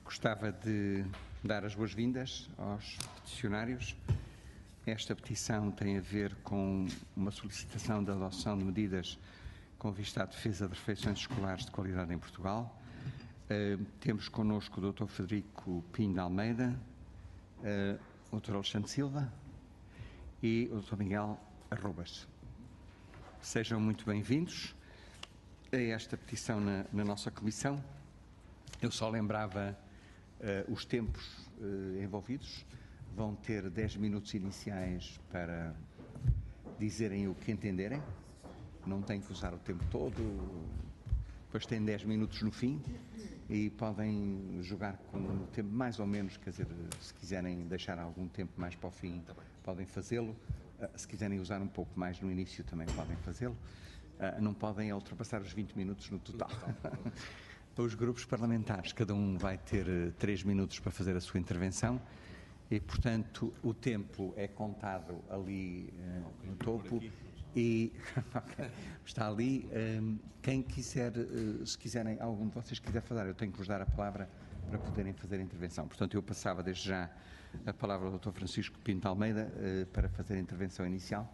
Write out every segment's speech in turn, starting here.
Gostava de dar as boas-vindas aos peticionários. Esta petição tem a ver com uma solicitação de adoção de medidas com vista à defesa de refeições escolares de qualidade em Portugal. Temos connosco o Dr. Frederico Pinho de Almeida, o Dr. Alexandre Silva e o Dr. Miguel Arrobas. Sejam muito bem-vindos a esta petição na nossa comissão. Eu só lembrava os tempos envolvidos. Vão ter 10 minutos iniciais para dizerem o que entenderem. Não têm que usar o tempo todo. Depois têm 10 minutos no fim e podem jogar com o tempo mais ou menos, quer dizer, se quiserem deixar algum tempo mais para o fim, podem fazê-lo. Se quiserem usar um pouco mais no início, também podem fazê-lo. Não podem ultrapassar os 20 minutos no total. Os grupos parlamentares, cada um vai ter 3 minutos para fazer a sua intervenção e, portanto, o tempo é contado ali no topo e está ali. Quem quiser, se quiserem, algum de vocês quiser falar, eu tenho que vos dar a palavra para poderem fazer a intervenção. Portanto, eu passava desde já a palavra ao Dr. Francisco Pinto de Almeida para fazer a intervenção inicial.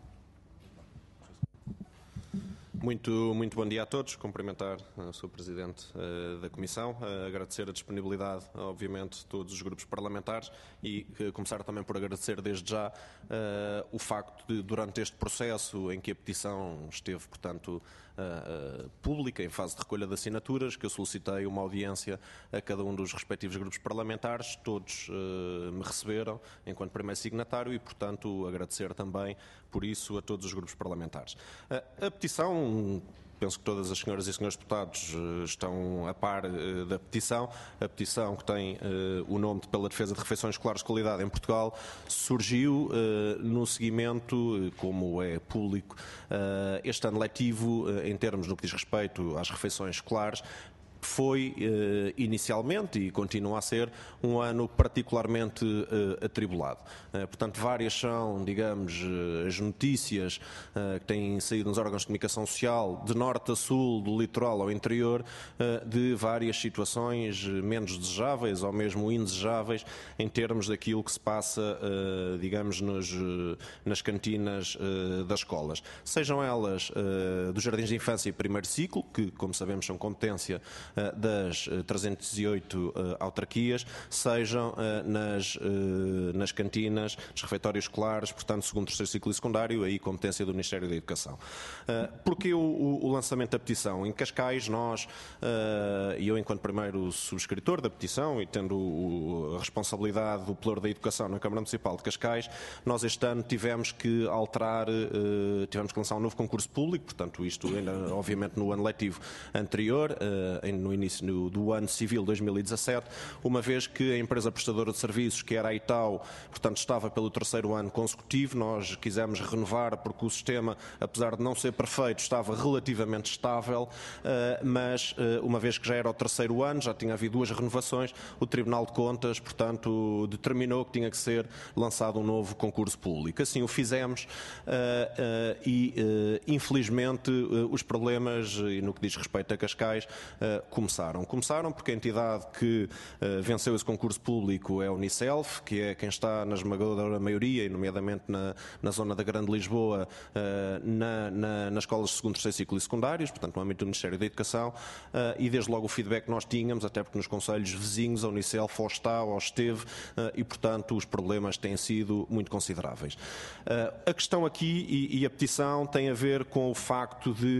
Muito bom dia a todos. Cumprimentar o Sr. Presidente da Comissão, agradecer a disponibilidade, obviamente, de todos os grupos parlamentares e começar também por agradecer desde já o facto de, durante este processo em que a petição esteve, portanto, pública, em fase de recolha de assinaturas, que eu solicitei uma audiência a cada um dos respectivos grupos parlamentares, todos me receberam enquanto primeiro signatário e, portanto, agradecer também por isso a todos os grupos parlamentares. A petição, penso que todas as senhoras e senhores deputados estão a par da petição. A petição, que tem o nome de Pela Defesa de Refeições Escolares de Qualidade em Portugal, surgiu no seguimento, como é público, este ano letivo, em termos no que diz respeito às refeições escolares, foi inicialmente e continua a ser um ano particularmente atribulado. Portanto, várias são, digamos, as notícias que têm saído nos órgãos de comunicação social, de norte a sul, do litoral ao interior, de várias situações menos desejáveis ou mesmo indesejáveis em termos daquilo que se passa, digamos, nas cantinas das escolas. Sejam elas dos jardins de infância e primeiro ciclo, que, como sabemos, são competência das 308 autarquias, sejam nas cantinas, nos refeitórios escolares, portanto, segundo, terceiro ciclo e secundário, aí competência do Ministério da Educação. Porquê o lançamento da petição? Em Cascais, nós, e eu enquanto primeiro subscritor da petição e tendo a responsabilidade do Pelouro da Educação na Câmara Municipal de Cascais, nós este ano tivemos que alterar, tivemos que lançar um novo concurso público, portanto, isto ainda, obviamente, no ano letivo anterior, no início do ano civil 2017, uma vez que a empresa prestadora de serviços, que era a ITAU, portanto estava pelo terceiro ano consecutivo. Nós quisemos renovar porque o sistema, apesar de não ser perfeito, estava relativamente estável, mas uma vez que já era o terceiro ano, já tinha havido 2 renovações, o Tribunal de Contas, portanto, determinou que tinha que ser lançado um novo concurso público. Assim o fizemos e, infelizmente, os problemas, e no que diz respeito a Cascais, Começaram porque a entidade que venceu esse concurso público é a Unicelf, que é quem está na esmagadora maioria, e nomeadamente na zona da Grande Lisboa, nas escolas de segundo, terceiro ciclo e secundários, portanto no âmbito do Ministério da Educação, e desde logo o feedback que nós tínhamos, até porque nos concelhos vizinhos a Unicelf ou está ou esteve, e portanto os problemas têm sido muito consideráveis. A questão aqui e a petição tem a ver com o facto de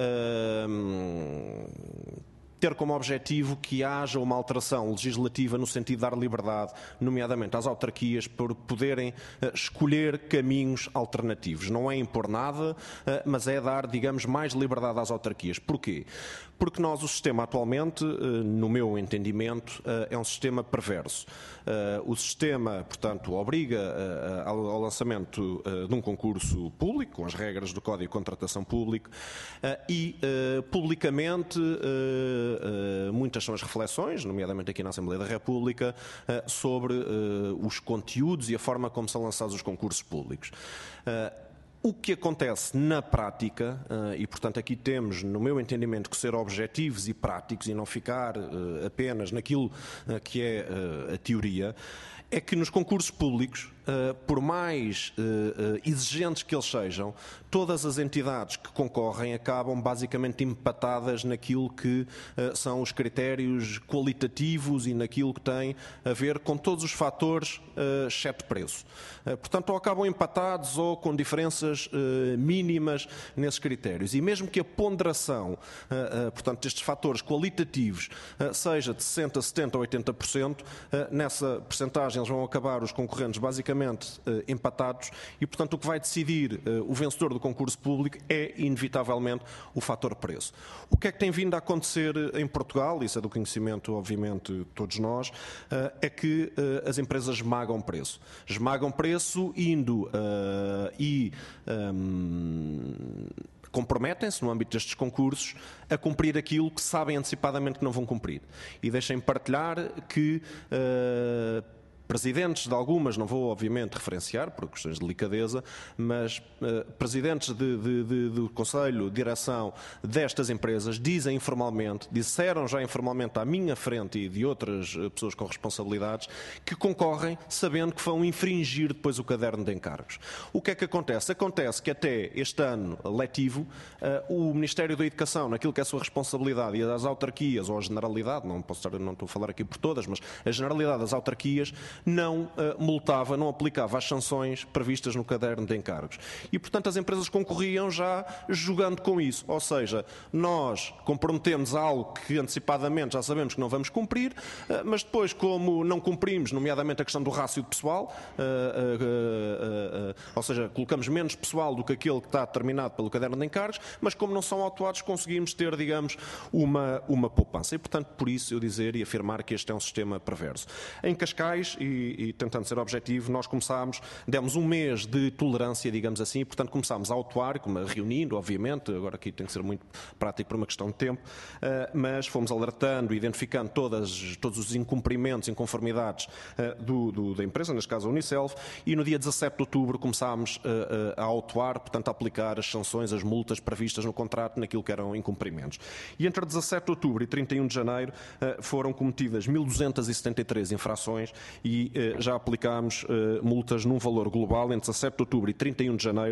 ter como objetivo que haja uma alteração legislativa no sentido de dar liberdade, nomeadamente às autarquias, por poderem escolher caminhos alternativos. Não é impor nada, mas é dar, digamos, mais liberdade às autarquias. Porquê? Porque o sistema atualmente, no meu entendimento, é um sistema perverso. O sistema, portanto, obriga ao lançamento de um concurso público, com as regras do Código de Contratação Pública, e publicamente muitas são as reflexões, nomeadamente aqui na Assembleia da República, sobre os conteúdos e a forma como são lançados os concursos públicos. O que acontece na prática, e portanto aqui temos, no meu entendimento, que ser objetivos e práticos e não ficar apenas naquilo que é a teoria, é que nos concursos públicos, por mais exigentes que eles sejam, todas as entidades que concorrem acabam basicamente empatadas naquilo que são os critérios qualitativos e naquilo que tem a ver com todos os fatores, exceto preço. Portanto, ou acabam empatados ou com diferenças mínimas nesses critérios. E mesmo que a ponderação, portanto, destes fatores qualitativos seja de 60%, 70% ou 80%, nessa percentagem eles vão acabar os concorrentes basicamente empatados e, portanto, o que vai decidir o vencedor do concurso público é, inevitavelmente, o fator preço. O que é que tem vindo a acontecer em Portugal, isso é do conhecimento, obviamente, de todos nós, é que as empresas esmagam preço. Esmagam preço indo comprometem-se, no âmbito destes concursos, a cumprir aquilo que sabem antecipadamente que não vão cumprir. E deixem-me partilhar que presidentes de algumas, não vou obviamente referenciar por questões de delicadeza, mas presidentes do Conselho de Direção destas empresas disseram já informalmente à minha frente e de outras pessoas com responsabilidades, que concorrem sabendo que vão infringir depois o caderno de encargos. O que é que acontece? Acontece que até este ano letivo, o Ministério da Educação, naquilo que é a sua responsabilidade, e as autarquias, ou a generalidade, não estou a falar aqui por todas, mas a generalidade das autarquias, não multava, não aplicava as sanções previstas no caderno de encargos. E, portanto, as empresas concorriam já jogando com isso. Ou seja, nós comprometemos algo que antecipadamente já sabemos que não vamos cumprir, mas depois, como não cumprimos, nomeadamente a questão do rácio de pessoal, ou seja, colocamos menos pessoal do que aquele que está determinado pelo caderno de encargos, mas como não são autuados, conseguimos ter, digamos, uma poupança. E, portanto, por isso eu dizer e afirmar que este é um sistema perverso. Em Cascais, e tentando ser objetivo, nós demos um mês de tolerância, digamos assim, e, portanto, começámos a autuar, reunindo, obviamente, agora aqui tem que ser muito prático por uma questão de tempo, mas fomos alertando, identificando todos os incumprimentos, inconformidades da empresa, neste caso a Unicelv, e no dia 17 de outubro começámos a autuar, portanto, a aplicar as sanções, as multas previstas no contrato naquilo que eram incumprimentos. E entre 17 de outubro e 31 de janeiro foram cometidas 1.273 infrações e já aplicámos multas num valor global entre 17 de outubro e 31 de janeiro,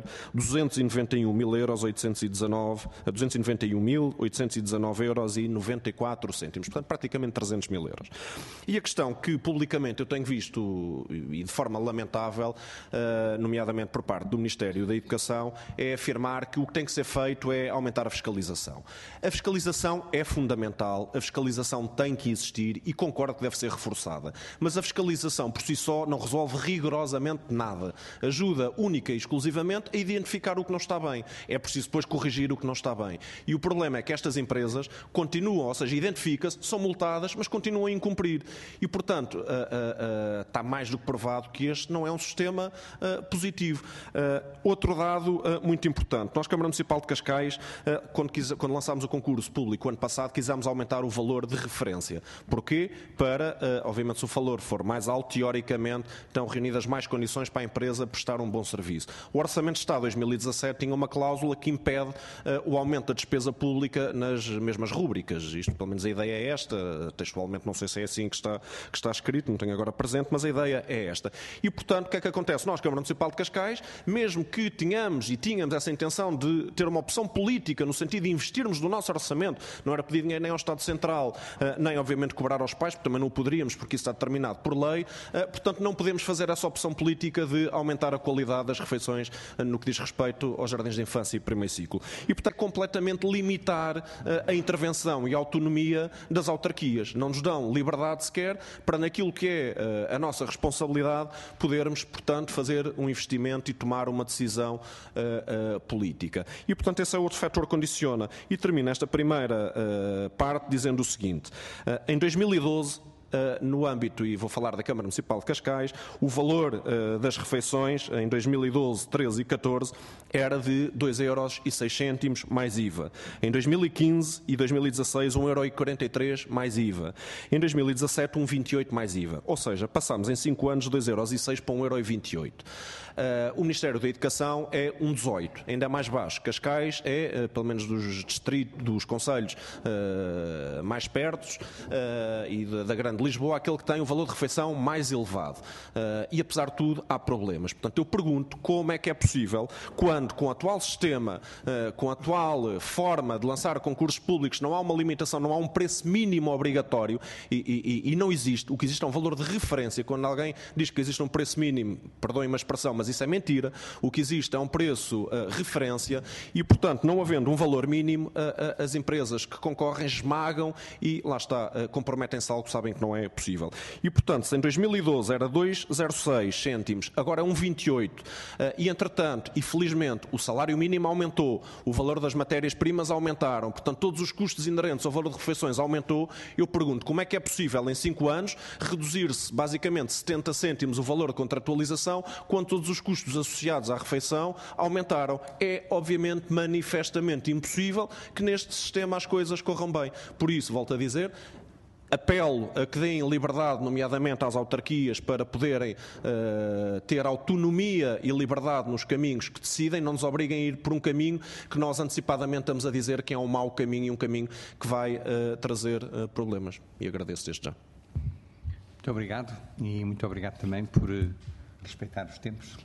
291.819 euros e 94 cêntimos, portanto praticamente 300 mil euros. E a questão que publicamente eu tenho visto, e de forma lamentável, nomeadamente por parte do Ministério da Educação, é afirmar que o que tem que ser feito é aumentar a fiscalização. A fiscalização é fundamental, a fiscalização tem que existir e concordo que deve ser reforçada, mas a fiscalização por si só não resolve rigorosamente nada. Ajuda única e exclusivamente a identificar o que não está bem. É preciso depois corrigir o que não está bem. E o problema é que estas empresas continuam, ou seja, identifica-se, são multadas, mas continuam a incumprir. E, portanto, está mais do que provado que este não é um sistema positivo. Outro dado muito importante. Nós, Câmara Municipal de Cascais, quando lançámos o concurso público ano passado, quisemos aumentar o valor de referência. Porquê? Para, obviamente, se o valor for mais alto, teoricamente, estão reunidas mais condições para a empresa prestar um bom serviço. O Orçamento de Estado de 2017 tinha uma cláusula que impede o aumento da despesa pública nas mesmas rúbricas. Isto, pelo menos a ideia é esta. Textualmente, não sei se é assim que está escrito, não tenho agora presente, mas a ideia é esta. E, portanto, o que é que acontece? Nós, Câmara Municipal de Cascais, mesmo que tínhamos essa intenção de ter uma opção política no sentido de investirmos do nosso orçamento, não era pedir dinheiro nem ao Estado Central, nem, obviamente, cobrar aos pais, porque também não o poderíamos, porque isso está determinado por lei. Portanto, não podemos fazer essa opção política de aumentar a qualidade das refeições no que diz respeito aos jardins de infância e primeiro ciclo. E, portanto, completamente limitar a intervenção e a autonomia das autarquias. Não nos dão liberdade sequer para, naquilo que é a nossa responsabilidade, podermos, portanto, fazer um investimento e tomar uma decisão política. E, portanto, esse é outro fator que condiciona. E termino esta primeira parte dizendo o seguinte. Em 2012, no âmbito, e vou falar da Câmara Municipal de Cascais, o valor das refeições em 2012, 13 e 14 era de 2,06 € mais IVA. Em 2015 e 2016, 1,43 € mais IVA. Em 2017, 1,28 € mais IVA. Ou seja, passámos em 5 anos de 2,06 € para 1,28 €. O Ministério da Educação é 1,18, ainda mais baixo. Cascais é, pelo menos dos distritos, dos concelhos mais pertos e da Grande Lisboa, aquele que tem o valor de refeição mais elevado. E, apesar de tudo, há problemas. Portanto, eu pergunto como é que é possível, quando com o atual sistema, com a atual forma de lançar concursos públicos, não há uma limitação, não há um preço mínimo obrigatório e não existe. O que existe é um valor de referência. Quando alguém diz que existe um preço mínimo, perdoem uma expressão, mas isso é mentira. O que existe é um preço referência e, portanto, não havendo um valor mínimo, as empresas que concorrem esmagam e, lá está, comprometem-se algo que sabem que não é possível. E, portanto, se em 2012 era 2,06 cêntimos, agora é 1,28 e, entretanto, e felizmente, o salário mínimo aumentou, o valor das matérias-primas aumentaram, portanto, todos os custos inerentes ao valor de refeições aumentou, eu pergunto como é que é possível, em 5 anos, reduzir-se, basicamente, 70 cêntimos o valor de contratualização, quando todos os custos associados à refeição aumentaram. É, obviamente, manifestamente impossível que neste sistema as coisas corram bem. Por isso, volto a dizer, apelo a que deem liberdade, nomeadamente às autarquias, para poderem ter autonomia e liberdade nos caminhos que decidem, não nos obriguem a ir por um caminho que nós antecipadamente estamos a dizer que é um mau caminho e um caminho que vai trazer problemas. E agradeço desde já. Muito obrigado e muito obrigado também por respeitar os tempos.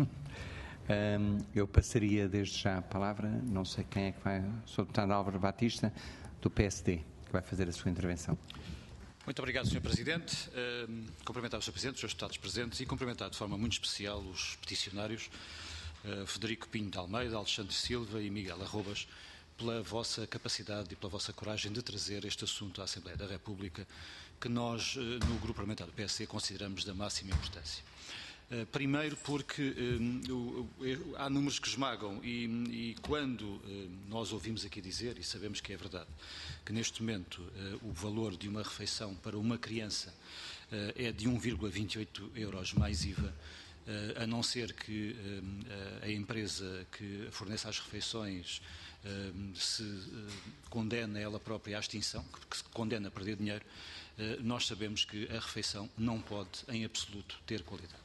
Eu passaria desde já a palavra, não sei quem é que vai, Sr. Deputado Álvaro Batista, do PSD, que vai fazer a sua intervenção. Muito obrigado, Sr. Presidente. Cumprimentar o Sr. Presidente, os Srs. Deputados presentes e cumprimentar de forma muito especial os peticionários Frederico Pinho de Almeida, Alexandre Silva e Miguel Arrobas, pela vossa capacidade e pela vossa coragem de trazer este assunto à Assembleia da República, que nós, no Grupo Parlamentar do PSD, consideramos da máxima importância. Primeiro porque há números que esmagam e quando nós ouvimos aqui dizer, e sabemos que é verdade, que neste momento o valor de uma refeição para uma criança é de 1,28 € mais IVA, a não ser que a empresa que forneça as refeições se condena ela própria à extinção, que se condena a perder dinheiro, nós sabemos que a refeição não pode, em absoluto, ter qualidade.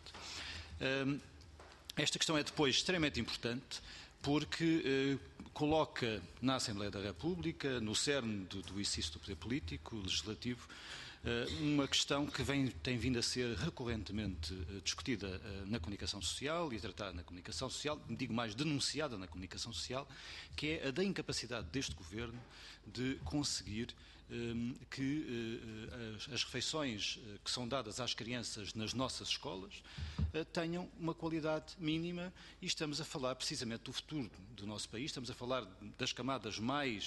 Esta questão é depois extremamente importante porque coloca na Assembleia da República, no cerne do exercício do poder político, legislativo, uma questão que tem vindo a ser recorrentemente discutida na comunicação social e tratada na comunicação social, digo mais, denunciada na comunicação social, que é a da incapacidade deste Governo de conseguir que as refeições que são dadas às crianças nas nossas escolas tenham uma qualidade mínima e estamos a falar precisamente do futuro do nosso país, estamos a falar das camadas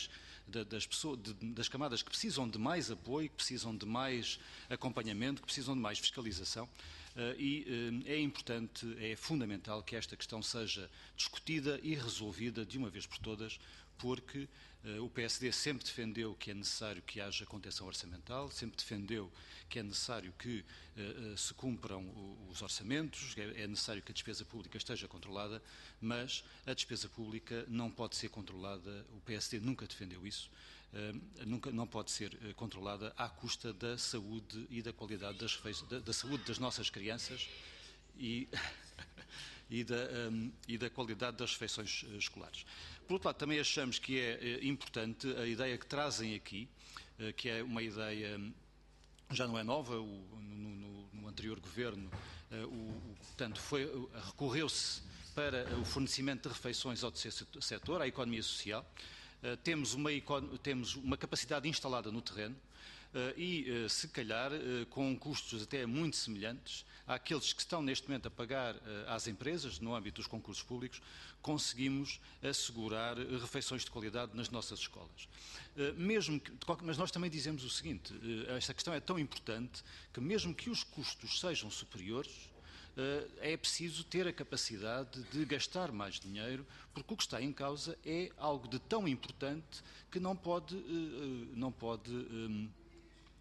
das camadas que precisam de mais apoio, que precisam de mais acompanhamento, que precisam de mais fiscalização e é importante, é fundamental que esta questão seja discutida e resolvida de uma vez por todas, porque o PSD sempre defendeu que é necessário que haja contenção orçamental, sempre defendeu que é necessário que se cumpram os orçamentos, é necessário que a despesa pública esteja controlada, mas a despesa pública não pode ser controlada, o PSD nunca defendeu isso, não pode ser controlada à custa da saúde e da qualidade da saúde das nossas crianças e da qualidade das refeições escolares. Por outro lado, também achamos que é importante a ideia que trazem aqui, que é uma ideia, já não é nova, no anterior governo, portanto, recorreu-se para o fornecimento de refeições ao terceiro setor, à economia social. Temos uma capacidade instalada no terreno, e, se calhar, com custos até muito semelhantes àqueles que estão neste momento a pagar às empresas, no âmbito dos concursos públicos, conseguimos assegurar refeições de qualidade nas nossas escolas. Mas nós também dizemos o seguinte, esta questão é tão importante que mesmo que os custos sejam superiores, é preciso ter a capacidade de gastar mais dinheiro, porque o que está em causa é algo de tão importante que não pode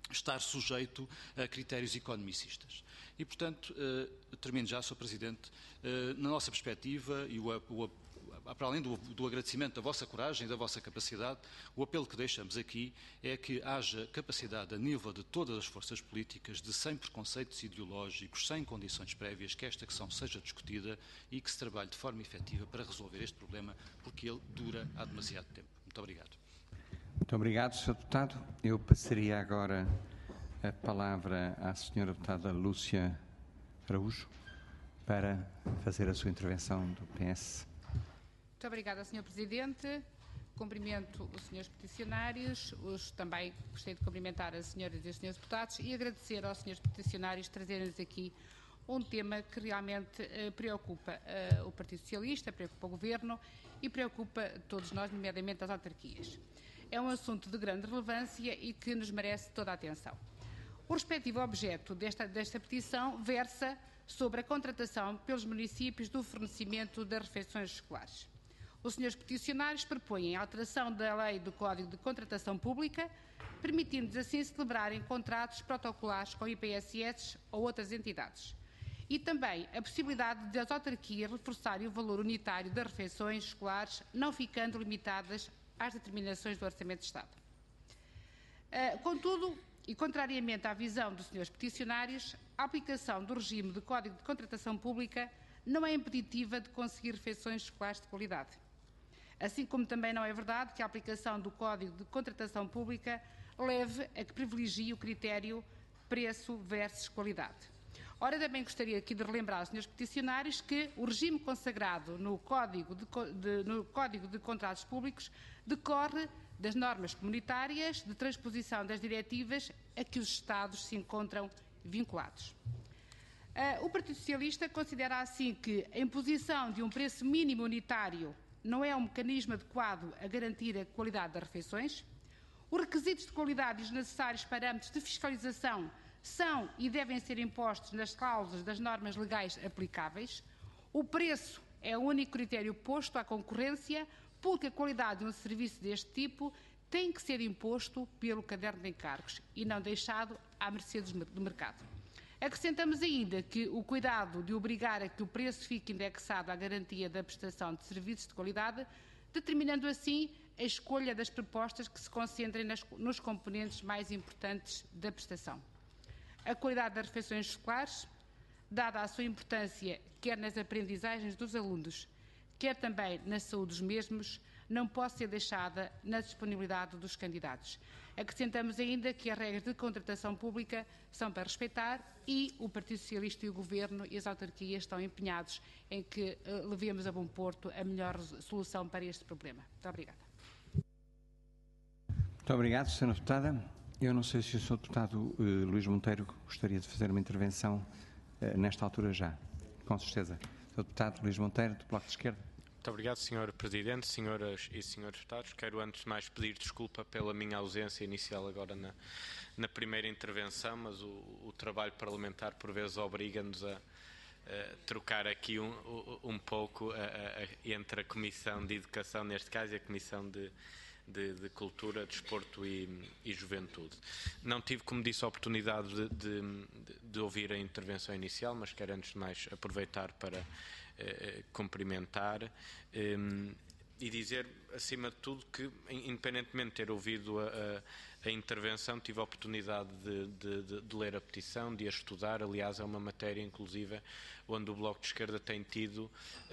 estar sujeito a critérios economicistas. E, portanto, termino já, Sr. Presidente, na nossa perspectiva, e para além do agradecimento da vossa coragem e da vossa capacidade, o apelo que deixamos aqui é que haja capacidade a nível de todas as forças políticas de, sem preconceitos ideológicos, sem condições prévias, que esta questão seja discutida e que se trabalhe de forma efetiva para resolver este problema, porque ele dura há demasiado tempo. Muito obrigado. Muito obrigado, Sr. Deputado. Eu passaria agora a palavra à Sra. Deputada Lúcia Araújo para fazer a sua intervenção do PS. Muito obrigada, Sr. Presidente. Cumprimento os senhores peticionários, também gostaria de cumprimentar as senhoras e os senhores deputados e agradecer aos senhores peticionários trazerem-nos aqui um tema que realmente preocupa o Partido Socialista, preocupa o Governo e preocupa todos nós, nomeadamente as autarquias. É um assunto de grande relevância e que nos merece toda a atenção. O respectivo objeto desta petição versa sobre a contratação pelos municípios do fornecimento das refeições escolares. Os senhores peticionários propõem a alteração da lei do Código de Contratação Pública, permitindo-lhes assim celebrarem contratos protocolares com IPSS ou outras entidades. E também a possibilidade de as autarquias reforçarem o valor unitário das refeições escolares, não ficando limitadas às determinações do Orçamento de Estado. Contudo, e contrariamente à visão dos senhores peticionários, a aplicação do regime de Código de Contratação Pública não é impeditiva de conseguir refeições escolares de qualidade. Assim como também não é verdade que a aplicação do Código de Contratação Pública leve a que privilegie o critério preço versus qualidade. Ora, também gostaria aqui de relembrar aos senhores peticionários que o regime consagrado no Código de Contratos Públicos decorre das normas comunitárias de transposição das diretivas a que os Estados se encontram vinculados. O Partido Socialista considera assim que a imposição de um preço mínimo unitário não é um mecanismo adequado a garantir a qualidade das refeições. Os requisitos de qualidade e os necessários parâmetros de fiscalização são e devem ser impostos nas cláusulas das normas legais aplicáveis. O preço é o único critério posto à concorrência, porque a qualidade de um serviço deste tipo tem que ser imposto pelo caderno de encargos e não deixado à mercê do mercado. Acrescentamos ainda que o cuidado de obrigar a que o preço fique indexado à garantia da prestação de serviços de qualidade, determinando assim a escolha das propostas que se concentrem nos componentes mais importantes da prestação. A qualidade das refeições escolares, dada a sua importância quer nas aprendizagens dos alunos, quer também na saúde dos mesmos, não pode ser deixada na disponibilidade dos candidatos. Acrescentamos ainda que as regras de contratação pública são para respeitar e o Partido Socialista e o Governo e as autarquias estão empenhados em que levemos a bom porto a melhor solução para este problema. Muito obrigada. Muito obrigado, Sra. Deputada. Eu não sei se o Sr. Deputado Luís Monteiro gostaria de fazer uma intervenção nesta altura já. Com certeza. Sr. Deputado Luís Monteiro, do Bloco de Esquerda. Muito obrigado, Sr. Presidente, senhoras e senhores deputados. Quero antes de mais pedir desculpa pela minha ausência inicial agora na primeira intervenção, mas o trabalho parlamentar por vezes obriga-nos a trocar aqui um pouco entre a Comissão de Educação, neste caso, e a Comissão de Cultura, Desporto e Juventude. Não tive, como disse, a oportunidade de ouvir a intervenção inicial, mas quero antes de mais aproveitar para cumprimentar e dizer, acima de tudo, que independentemente de ter ouvido a intervenção, tive a oportunidade de ler a petição, de a estudar. Aliás, é uma matéria, inclusive, onde o Bloco de Esquerda tem tido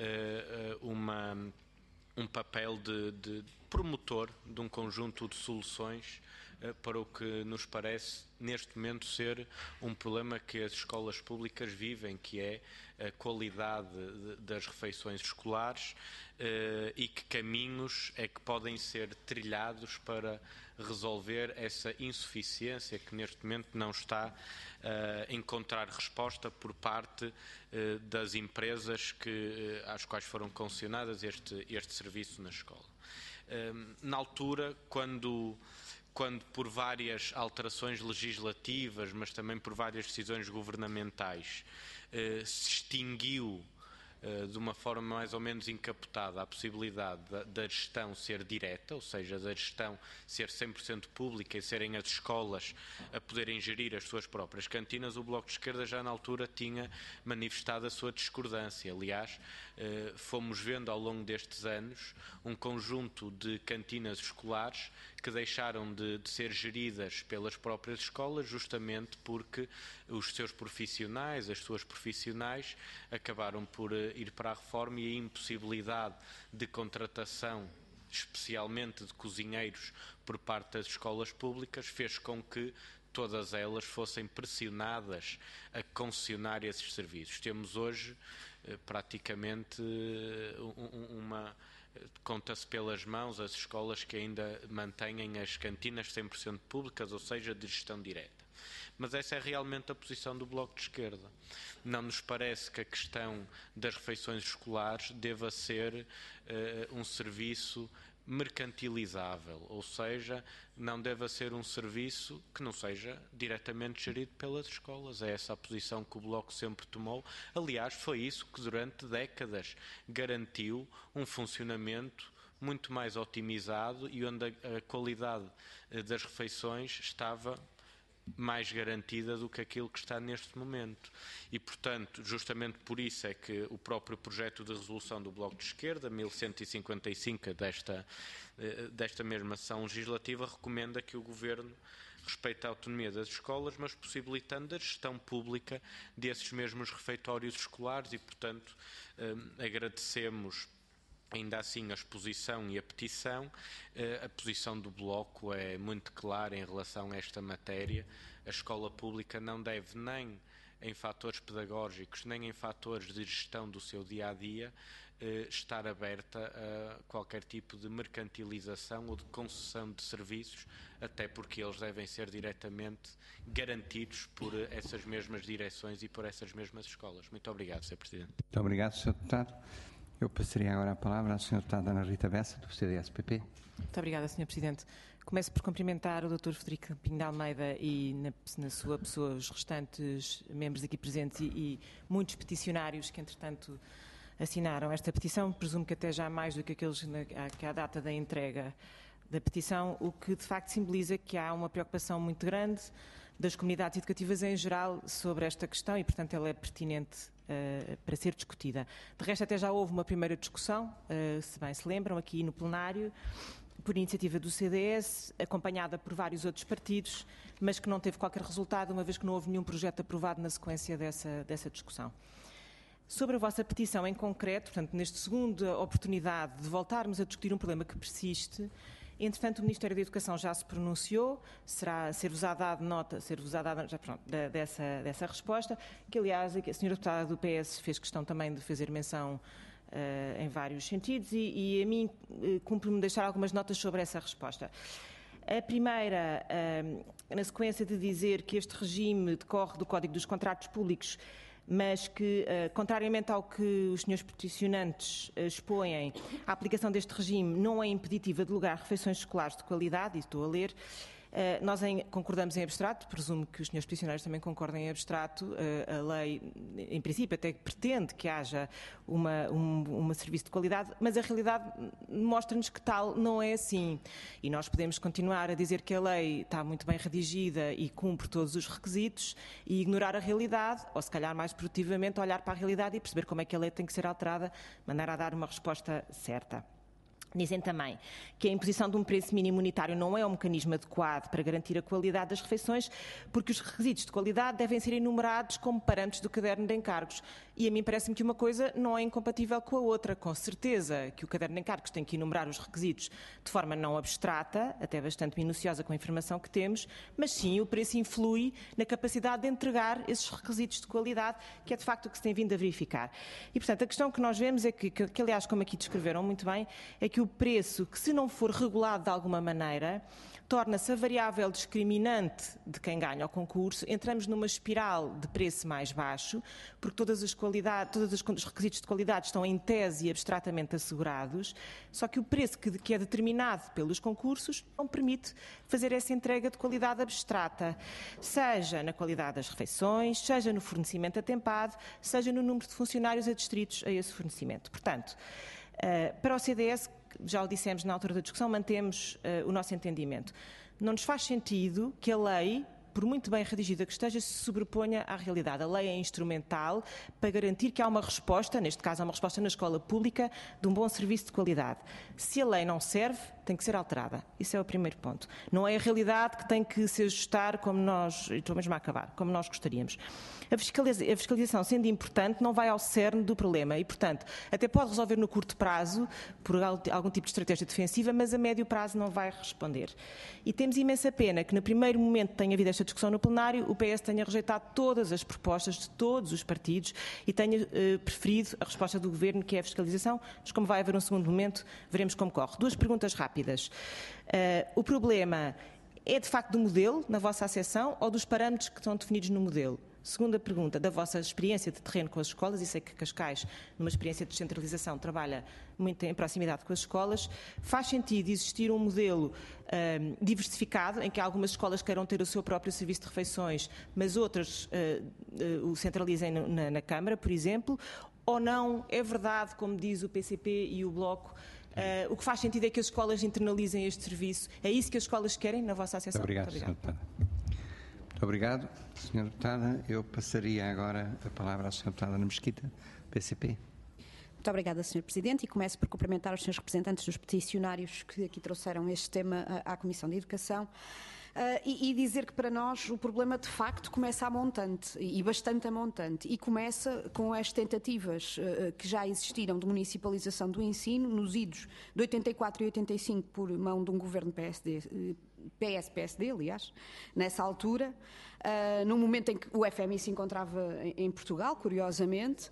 um papel de promotor de um conjunto de soluções para o que nos parece, neste momento, ser um problema que as escolas públicas vivem, que é a qualidade das refeições escolares e que caminhos é que podem ser trilhados para resolver essa insuficiência que neste momento não está a encontrar resposta por parte das empresas às quais foram concessionadas este serviço na escola. Na altura, quando por várias alterações legislativas, mas também por várias decisões governamentais, se extinguiu de uma forma mais ou menos encapotada a possibilidade da gestão ser direta, ou seja, da gestão ser 100% pública e serem as escolas a poderem gerir as suas próprias cantinas, o Bloco de Esquerda já na altura tinha manifestado a sua discordância. Aliás, fomos vendo ao longo destes anos um conjunto de cantinas escolares que deixaram de ser geridas pelas próprias escolas, justamente porque os seus profissionais, as suas profissionais, acabaram por ir para a reforma e a impossibilidade de contratação, especialmente de cozinheiros, por parte das escolas públicas, fez com que todas elas fossem pressionadas a concessionar esses serviços. Temos hoje praticamente conta-se pelas mãos as escolas que ainda mantêm as cantinas 100% públicas, ou seja, de gestão direta. Mas essa é realmente a posição do Bloco de Esquerda. Não nos parece que a questão das refeições escolares deva ser um serviço mercantilizável, ou seja, não deve ser um serviço que não seja diretamente gerido pelas escolas. É essa a posição que o Bloco sempre tomou. Aliás, foi isso que durante décadas garantiu um funcionamento muito mais otimizado e onde a qualidade das refeições estava mais garantida do que aquilo que está neste momento. E, portanto, justamente por isso é que o próprio projeto de resolução do Bloco de Esquerda, 1155 desta mesma sessão legislativa, recomenda que o Governo respeite a autonomia das escolas, mas possibilitando a gestão pública desses mesmos refeitórios escolares e, portanto, agradecemos ainda assim a exposição e a petição. A posição do Bloco é muito clara em relação a esta matéria. A escola pública não deve nem em fatores pedagógicos, nem em fatores de gestão do seu dia-a-dia, estar aberta a qualquer tipo de mercantilização ou de concessão de serviços, até porque eles devem ser diretamente garantidos por essas mesmas direções e por essas mesmas escolas. Muito obrigado, Sr. Presidente. Muito obrigado, Sr. Deputado. Eu passaria agora a palavra à Sra. Deputada Ana Rita Bessa, do CDS-PP. Muito obrigada, Sr. Presidente. Começo por cumprimentar o Dr. Frederico Pinho de Almeida e, na sua pessoa, os restantes membros aqui presentes e muitos peticionários que, entretanto, assinaram esta petição. Presumo que até já mais do que aqueles que à data da entrega da petição, o que, de facto, simboliza que há uma preocupação muito grande das comunidades educativas em geral sobre esta questão e, portanto, ela é pertinente para ser discutida. De resto, até já houve uma primeira discussão, se bem se lembram, aqui no plenário, por iniciativa do CDS, acompanhada por vários outros partidos, mas que não teve qualquer resultado, uma vez que não houve nenhum projeto aprovado na sequência dessa discussão. Sobre a vossa petição em concreto, portanto, nesta segunda oportunidade de voltarmos a discutir um problema que persiste, entretanto, o Ministério da Educação já se pronunciou, ser-vos dado nota dessa resposta, que, aliás, a Sra. Deputada do PS fez questão também de fazer menção em vários sentidos e a mim cumpre-me deixar algumas notas sobre essa resposta. A primeira, na sequência de dizer que este regime decorre do Código dos Contratos Públicos, mas que, contrariamente ao que os senhores peticionantes expõem, a aplicação deste regime não é impeditiva de lugar refeições escolares de qualidade, e estou a ler. Nós concordamos em abstrato, presumo que os senhores peticionários também concordem em abstrato. A lei, em princípio, até pretende que haja um serviço de qualidade, mas a realidade mostra-nos que tal não é assim. E nós podemos continuar a dizer que a lei está muito bem redigida e cumpre todos os requisitos e ignorar a realidade, ou se calhar mais produtivamente olhar para a realidade e perceber como é que a lei tem que ser alterada, de maneira a dar uma resposta certa. Dizem também que a imposição de um preço mínimo unitário não é um mecanismo adequado para garantir a qualidade das refeições, porque os requisitos de qualidade devem ser enumerados como parâmetros do caderno de encargos. E a mim parece-me que uma coisa não é incompatível com a outra. Com certeza que o caderno de encargos tem que enumerar os requisitos de forma não abstrata, até bastante minuciosa com a informação que temos, mas sim o preço influi na capacidade de entregar esses requisitos de qualidade, que é de facto o que se tem vindo a verificar. E, portanto, a questão que nós vemos é que aliás, como aqui descreveram muito bem, é que o preço, que se não for regulado de alguma maneira, torna-se a variável discriminante de quem ganha o concurso. Entramos numa espiral de preço mais baixo, porque todos os requisitos de qualidade estão em tese e abstratamente assegurados, só que o preço que é determinado pelos concursos não permite fazer essa entrega de qualidade abstrata, seja na qualidade das refeições, seja no fornecimento atempado, seja no número de funcionários adstritos a esse fornecimento. Portanto, para o CDS, já o dissemos na altura da discussão, mantemos o nosso entendimento. Não nos faz sentido que a lei, por muito bem redigida que esteja, se sobreponha à realidade. A lei é instrumental para garantir que há uma resposta, neste caso há uma resposta na escola pública, de um bom serviço de qualidade. Se a lei não serve, tem que ser alterada. Isso é o primeiro ponto. Não é a realidade que tem que se ajustar como nós, e estou mesmo a acabar, como nós gostaríamos. A fiscalização, sendo importante, não vai ao cerne do problema e, portanto, até pode resolver no curto prazo, por algum tipo de estratégia defensiva, mas a médio prazo não vai responder. E temos imensa pena que, no primeiro momento, tenha havido esta discussão no plenário, o PS tenha rejeitado todas as propostas de todos os partidos e tenha preferido a resposta do Governo, que é a fiscalização, mas como vai haver um segundo momento, veremos como corre. Duas perguntas rápidas. O problema é, de facto, do modelo, na vossa acessão, ou dos parâmetros que estão definidos no modelo? Segunda pergunta, da vossa experiência de terreno com as escolas, e sei que Cascais, numa experiência de descentralização, trabalha muito em proximidade com as escolas, faz sentido existir um modelo diversificado, em que algumas escolas queiram ter o seu próprio serviço de refeições, mas outras o centralizem na Câmara, por exemplo, ou não é verdade, como diz o PCP e o Bloco, o que faz sentido é que as escolas internalizem este serviço? É isso que as escolas querem na vossa associação? Muito obrigado, Sra. Deputada. Muito obrigado, Sra. Deputada. Eu passaria agora a palavra à Sra. Deputada Ana Mesquita, PCP. Muito obrigada, Sr. Presidente, e começo por cumprimentar os senhores representantes dos peticionários que aqui trouxeram este tema à Comissão de Educação. E dizer que para nós o problema de facto começa a montante, e bastante a montante, e começa com as tentativas que já existiram de municipalização do ensino nos idos de 84 e 85 por mão de um governo PS-PSD, aliás, nessa altura, no momento em que o FMI se encontrava em Portugal, curiosamente,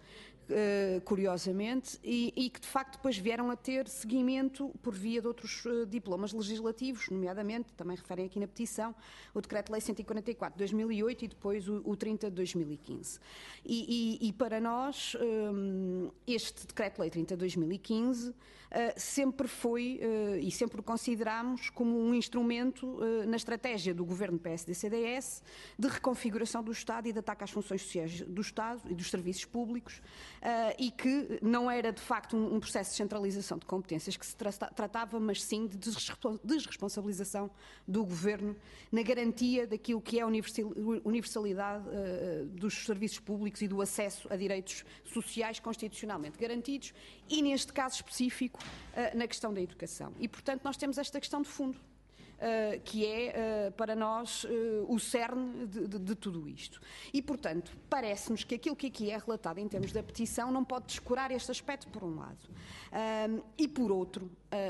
e que de facto depois vieram a ter seguimento por via de outros diplomas legislativos, nomeadamente, também referem aqui na petição, o Decreto-Lei 144 de 2008 e depois o 30 de 2015. E para nós, este Decreto-Lei 30 de 2015 sempre foi e sempre o consideramos como um instrumento na estratégia do governo PSD-CDS de reconfiguração do Estado e de ataque às funções sociais do Estado e dos serviços públicos, e que não era de facto um processo de centralização de competências que se tratava, mas sim de desresponsabilização do governo na garantia daquilo que é a universalidade dos serviços públicos e do acesso a direitos sociais constitucionalmente garantidos, e neste caso específico na questão da educação. E, portanto, nós temos esta questão de fundo, que é, para nós, o cerne de tudo isto. E, portanto, parece-nos que aquilo que aqui é relatado em termos da petição não pode descurar este aspecto, por um lado. E, por outro,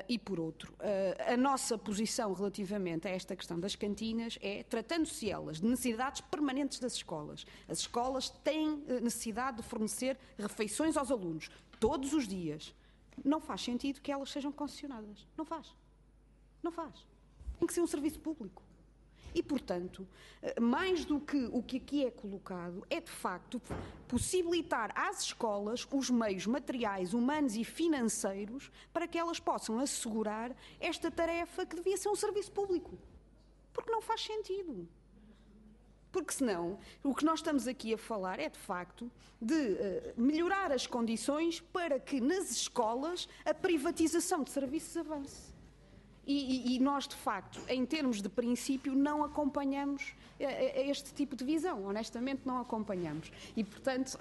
a nossa posição relativamente a esta questão das cantinas é, tratando-se elas de necessidades permanentes das escolas, as escolas têm necessidade de fornecer refeições aos alunos todos os dias. Não faz sentido que elas sejam concessionadas. Não faz. Não faz. Tem que ser um serviço público. E, portanto, mais do que o que aqui é colocado, é de facto possibilitar às escolas os meios materiais, humanos e financeiros para que elas possam assegurar esta tarefa que devia ser um serviço público. Porque não faz sentido. Porque senão, o que nós estamos aqui a falar é de facto de melhorar as condições para que nas escolas a privatização de serviços avance. E nós, de facto, em termos de princípio, não acompanhamos este tipo de visão. Honestamente, não acompanhamos. E, portanto,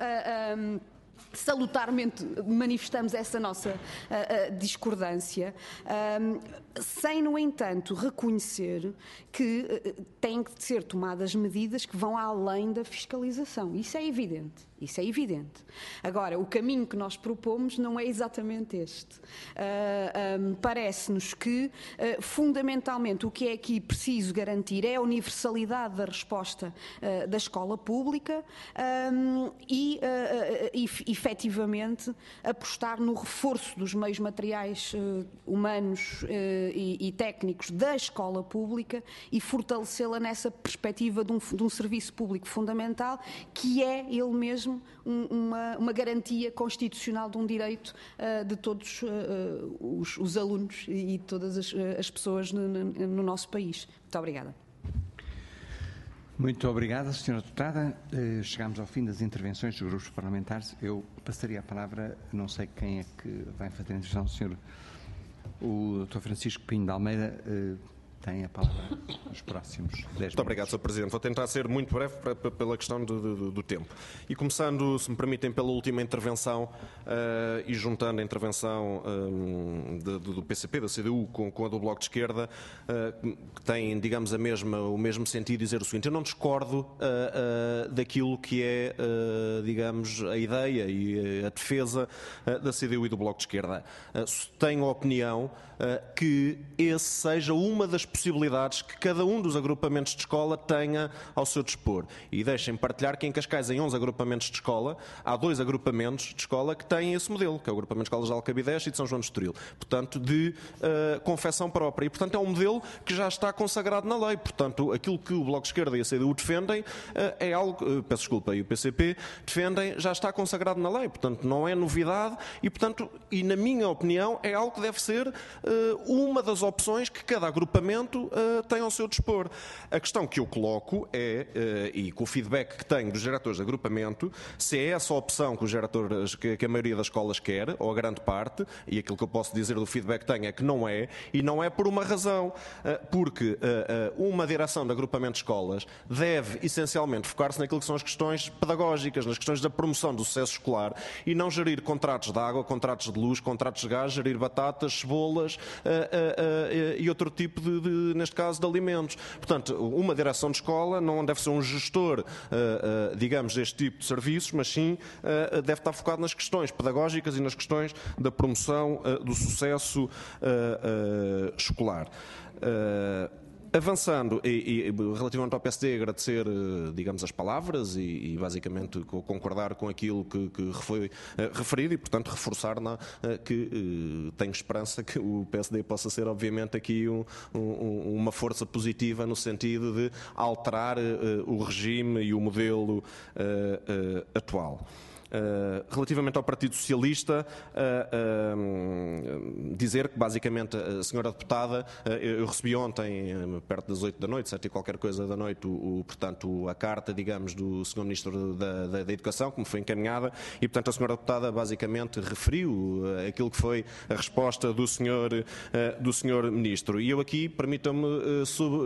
salutarmente manifestamos essa nossa discordância, sem, no entanto, reconhecer que têm que ser tomadas medidas que vão além da fiscalização. Isso é evidente. Isso é evidente. Agora, o caminho que nós propomos não é exatamente este. Parece-nos que, fundamentalmente, o que é aqui preciso garantir é a universalidade da resposta da escola pública e efetivamente apostar no reforço dos meios materiais humanos e técnicos da escola pública e fortalecê-la nessa perspectiva de um serviço público fundamental, que é ele mesmo uma garantia constitucional de um direito de todos os alunos e de todas as pessoas no nosso país. Muito obrigada. Muito obrigada, Sra. Deputada. Chegamos ao fim das intervenções dos grupos parlamentares. Eu passaria a palavra, não sei quem é que vai fazer a intervenção, o Dr. Francisco Pinho de Almeida tem a palavra nos próximos 10 minutos. Muito obrigado, Sr. Presidente. Vou tentar ser muito breve pela questão do tempo. E começando, se me permitem, pela última intervenção e juntando a intervenção do PCP, da CDU, com a do Bloco de Esquerda, que tem, digamos, o mesmo sentido, dizer o seguinte: eu não discordo daquilo que é, digamos, a ideia e a defesa da CDU e do Bloco de Esquerda. Tenho a opinião que esse seja uma das possibilidades que cada um dos agrupamentos de escola tenha ao seu dispor. E deixem partilhar que em Cascais, em 11 agrupamentos de escola, há 2 agrupamentos de escola que têm esse modelo, que é o agrupamento de escolas de Alcabidez e de São João de Estoril. Portanto, de confecção própria. E, portanto, é um modelo que já está consagrado na lei. Portanto, aquilo que o Bloco de Esquerda e a CDU defendem é algo, peço desculpa, e o PCP defendem, já está consagrado na lei. Portanto, não é novidade e, portanto, e na minha opinião, é algo que deve ser uma das opções que cada agrupamento tem ao seu dispor. A questão que eu coloco é, e com o feedback que tenho dos diretores de agrupamento, se é essa a opção que a maioria das escolas quer, ou a grande parte, e aquilo que eu posso dizer do feedback que tenho é que não é, e não é por uma razão, porque uma direção de agrupamento de escolas deve essencialmente focar-se naquilo que são as questões pedagógicas, nas questões da promoção do sucesso escolar, e não gerir contratos de água, contratos de luz, contratos de gás, gerir batatas, cebolas e outro tipo neste caso, de alimentos. Portanto, uma direção de escola não deve ser um gestor, digamos, deste tipo de serviços, mas sim deve estar focado nas questões pedagógicas e nas questões da promoção do sucesso escolar. Avançando, e relativamente ao PSD, agradecer, digamos, as palavras e basicamente concordar com aquilo que foi referido e, portanto, reforçar que tenho esperança que o PSD possa ser, obviamente, aqui uma força positiva no sentido de alterar o regime e o modelo atual. Relativamente ao Partido Socialista, dizer que basicamente a senhora deputada, eu recebi ontem, perto das 8 da noite, 7 e qualquer coisa da noite, portanto, a carta, digamos, do senhor Ministro da Educação, que me foi encaminhada, e portanto a senhora deputada basicamente referiu aquilo que foi a resposta do senhor Ministro. E eu aqui, permitam-me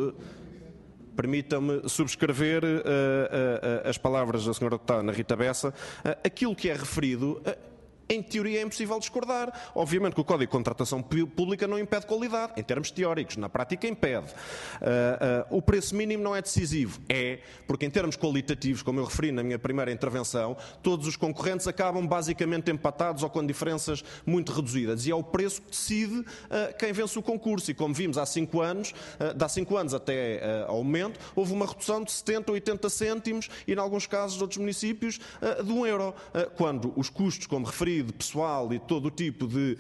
subscrever as palavras da senhora deputada Ana Rita Bessa. Aquilo que é referido, em teoria, é impossível discordar. Obviamente que o Código de Contratação Pública não impede qualidade, em termos teóricos. Na prática, impede. O preço mínimo não é decisivo. É, porque em termos qualitativos, como eu referi na minha primeira intervenção, todos os concorrentes acabam basicamente empatados ou com diferenças muito reduzidas. E é o preço que decide quem vence o concurso. E como vimos há 5 anos, de há 5 anos até ao momento, houve uma redução de 70 ou 80 cêntimos e, em alguns casos de outros municípios, de €1. Quando os custos, como referi, de pessoal e todo o tipo de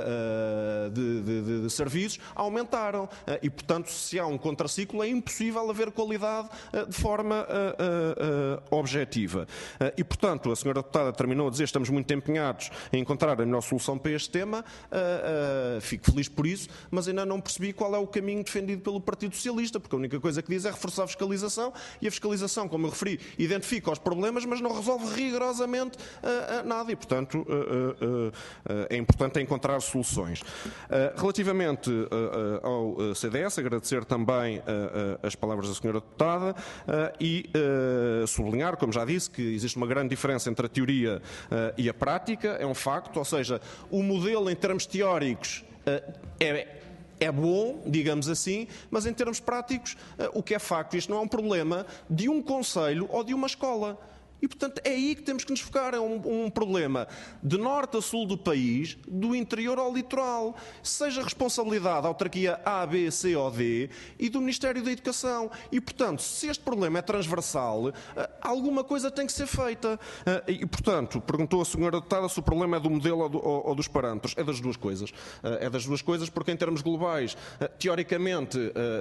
serviços aumentaram. E, portanto, se há um contraciclo, é impossível haver qualidade de forma objetiva. E, portanto, a senhora deputada terminou a dizer que estamos muito empenhados em encontrar a melhor solução para este tema. Fico feliz por isso, mas ainda não percebi qual é o caminho defendido pelo Partido Socialista, porque a única coisa que diz é reforçar a fiscalização, e a fiscalização, como eu referi, identifica os problemas, mas não resolve rigorosamente nada. E, portanto, é importante encontrar soluções. Relativamente ao CDS, agradecer também as palavras da senhora deputada e sublinhar, como já disse, que existe uma grande diferença entre a teoria e a prática, é um facto, ou seja, o modelo em termos teóricos é bom, digamos assim, mas em termos práticos, o que é facto, isto não é um problema de um conselho ou de uma escola. E, portanto, é aí que temos que nos focar. É um problema de norte a sul do país, do interior ao litoral. Seja responsabilidade da autarquia A, B, C ou D e do Ministério da Educação. E, portanto, se este problema é transversal, alguma coisa tem que ser feita. E, portanto, perguntou a senhora deputada se o problema é do modelo ou dos parâmetros. É das duas coisas. É das duas coisas porque, em termos globais, teoricamente,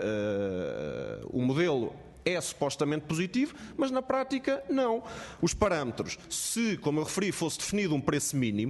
o modelo é supostamente positivo, mas na prática não. Os parâmetros, se, como eu referi, fosse definido um preço mínimo,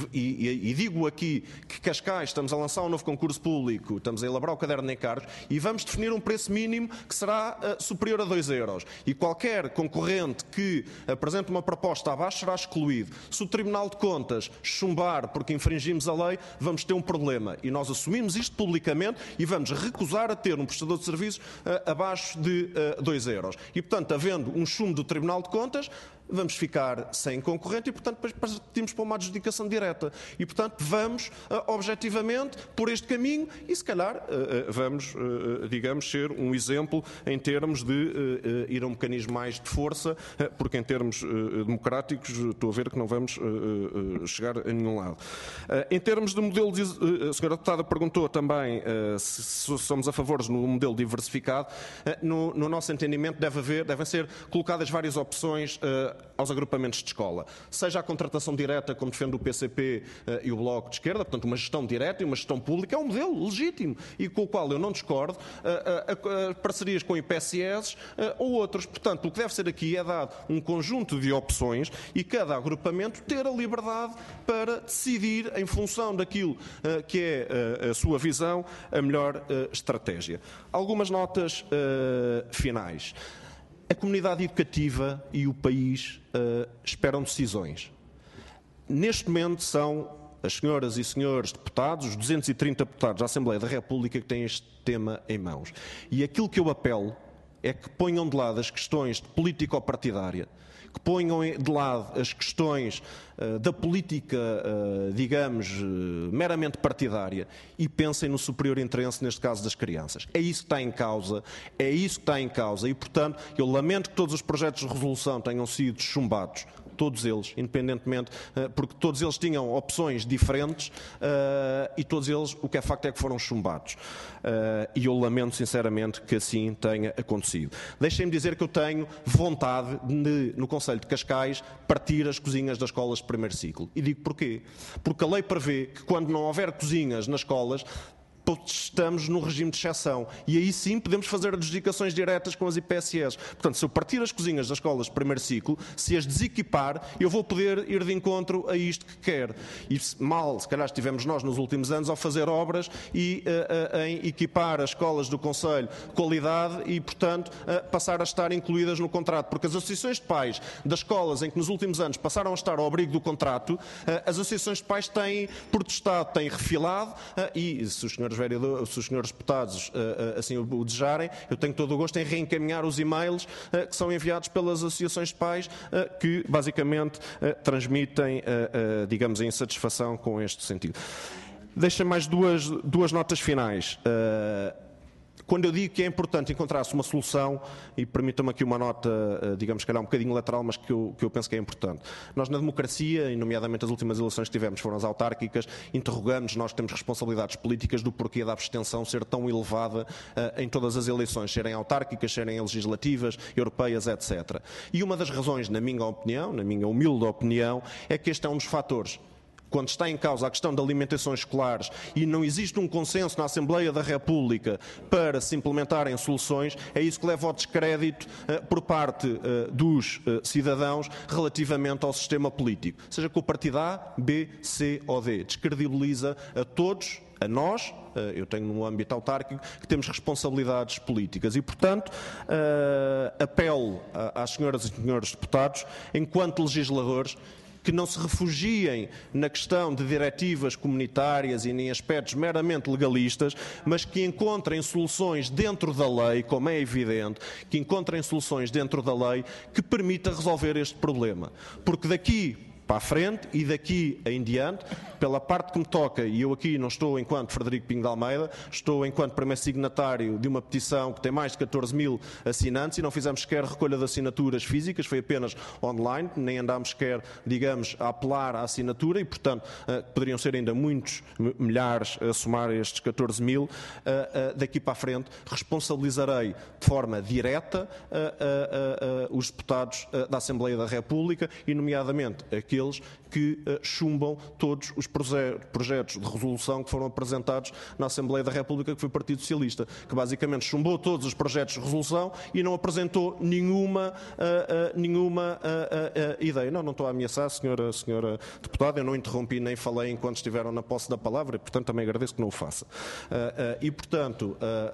e digo aqui que Cascais, estamos a lançar um novo concurso público, estamos a elaborar o caderno de encargos, e vamos definir um preço mínimo que será superior a 2 euros. E qualquer concorrente que apresente uma proposta abaixo será excluído. Se o Tribunal de Contas chumbar porque infringimos a lei, vamos ter um problema. E nós assumimos isto publicamente e vamos recusar a ter um prestador de serviços abaixo de 2 euros. E, portanto, havendo um chumbo do Tribunal de Contas, vamos ficar sem concorrente e, portanto, depois partimos para uma adjudicação direta. E, portanto, vamos, objetivamente, por este caminho e, se calhar, vamos, digamos, ser um exemplo em termos de ir a um mecanismo mais de força, porque em termos democráticos estou a ver que não vamos chegar a nenhum lado. Em termos de modelo, a senhora deputada perguntou também se somos a favor do modelo diversificado. No nosso entendimento devem ser colocadas várias opções aos agrupamentos de escola. Seja a contratação direta, como defende o PCP e o Bloco de Esquerda, portanto uma gestão direta e uma gestão pública, é um modelo legítimo e com o qual eu não discordo, parcerias com IPSS ou outros. Portanto, o que deve ser aqui é dado um conjunto de opções e cada agrupamento ter a liberdade para decidir, em função daquilo que é a sua visão, a melhor estratégia. Algumas notas finais. A comunidade educativa e o país esperam decisões. Neste momento são as senhoras e senhores deputados, os 230 deputados da Assembleia da República que têm este tema em mãos. E aquilo que eu apelo é que ponham de lado as questões de político-partidária, que ponham de lado as questões da política, digamos, meramente partidária e pensem no superior interesse, neste caso das crianças. É isso que está em causa, e, portanto, eu lamento que todos os projetos de resolução tenham sido chumbados, todos eles, independentemente, porque todos eles tinham opções diferentes e todos eles, o que é facto é que foram chumbados. E eu lamento sinceramente que assim tenha acontecido. Deixem-me dizer que eu tenho vontade de, no Conselho de Cascais, partir as cozinhas das escolas de primeiro ciclo. E digo porquê? Porque a lei prevê que quando não houver cozinhas nas escolas, estamos no regime de exceção e aí sim podemos fazer adjudicações diretas com as IPSS. Portanto, se eu partir as cozinhas das escolas de primeiro ciclo, se as desequipar, eu vou poder ir de encontro a isto que quero. E se calhar estivemos nós nos últimos anos ao fazer obras e em equipar as escolas do Conselho qualidade e, portanto, passar a estar incluídas no contrato. Porque as associações de pais das escolas em que nos últimos anos passaram a estar ao abrigo do contrato, as associações de pais têm protestado, têm refilado e, se os senhores deputados assim o desejarem, eu tenho todo o gosto em reencaminhar os e-mails que são enviados pelas associações de pais que basicamente transmitem, digamos, a insatisfação com este sentido. Deixem mais duas notas finais. Quando eu digo que é importante encontrar-se uma solução, e permitam-me aqui uma nota, digamos, calhar um bocadinho lateral, mas que eu penso que é importante. Nós na democracia, e nomeadamente as últimas eleições que tivemos foram as autárquicas, interrogamos, nós que temos responsabilidades políticas, do porquê da abstenção ser tão elevada em todas as eleições, serem autárquicas, serem legislativas, europeias, etc. E uma das razões, na minha opinião, na minha humilde opinião, é que este é um dos fatores. Quando está em causa a questão de alimentações escolares e não existe um consenso na Assembleia da República para se implementarem soluções, é isso que leva ao descrédito por parte dos cidadãos relativamente ao sistema político. Seja com o partido A, B, C ou D. Descredibiliza a todos, a nós, eu tenho no âmbito autárquico, que temos responsabilidades políticas e, portanto, apelo às senhoras e senhores deputados, enquanto legisladores, que não se refugiem na questão de diretivas comunitárias e em aspectos meramente legalistas, mas que encontrem soluções dentro da lei, como é evidente, que encontrem soluções dentro da lei que permita resolver este problema. Porque daqui para a frente e daqui em diante, pela parte que me toca, e eu aqui não estou enquanto Frederico Pinho de Almeida, estou enquanto primeiro signatário de uma petição que tem mais de 14 mil assinantes e não fizemos sequer recolha de assinaturas físicas, foi apenas online, nem andámos sequer, digamos, a apelar à assinatura e, portanto, poderiam ser ainda muitos milhares a somar estes 14 mil. Daqui para a frente responsabilizarei de forma direta os deputados da Assembleia da República e, nomeadamente, aqueles que chumbam todos os projetos de resolução que foram apresentados na Assembleia da República, que foi o Partido Socialista, que basicamente chumbou todos os projetos de resolução e não apresentou nenhuma ideia. Não estou a ameaçar, senhora deputada, eu não interrompi nem falei enquanto estiveram na posse da palavra e, portanto, também agradeço que não o faça. E, portanto,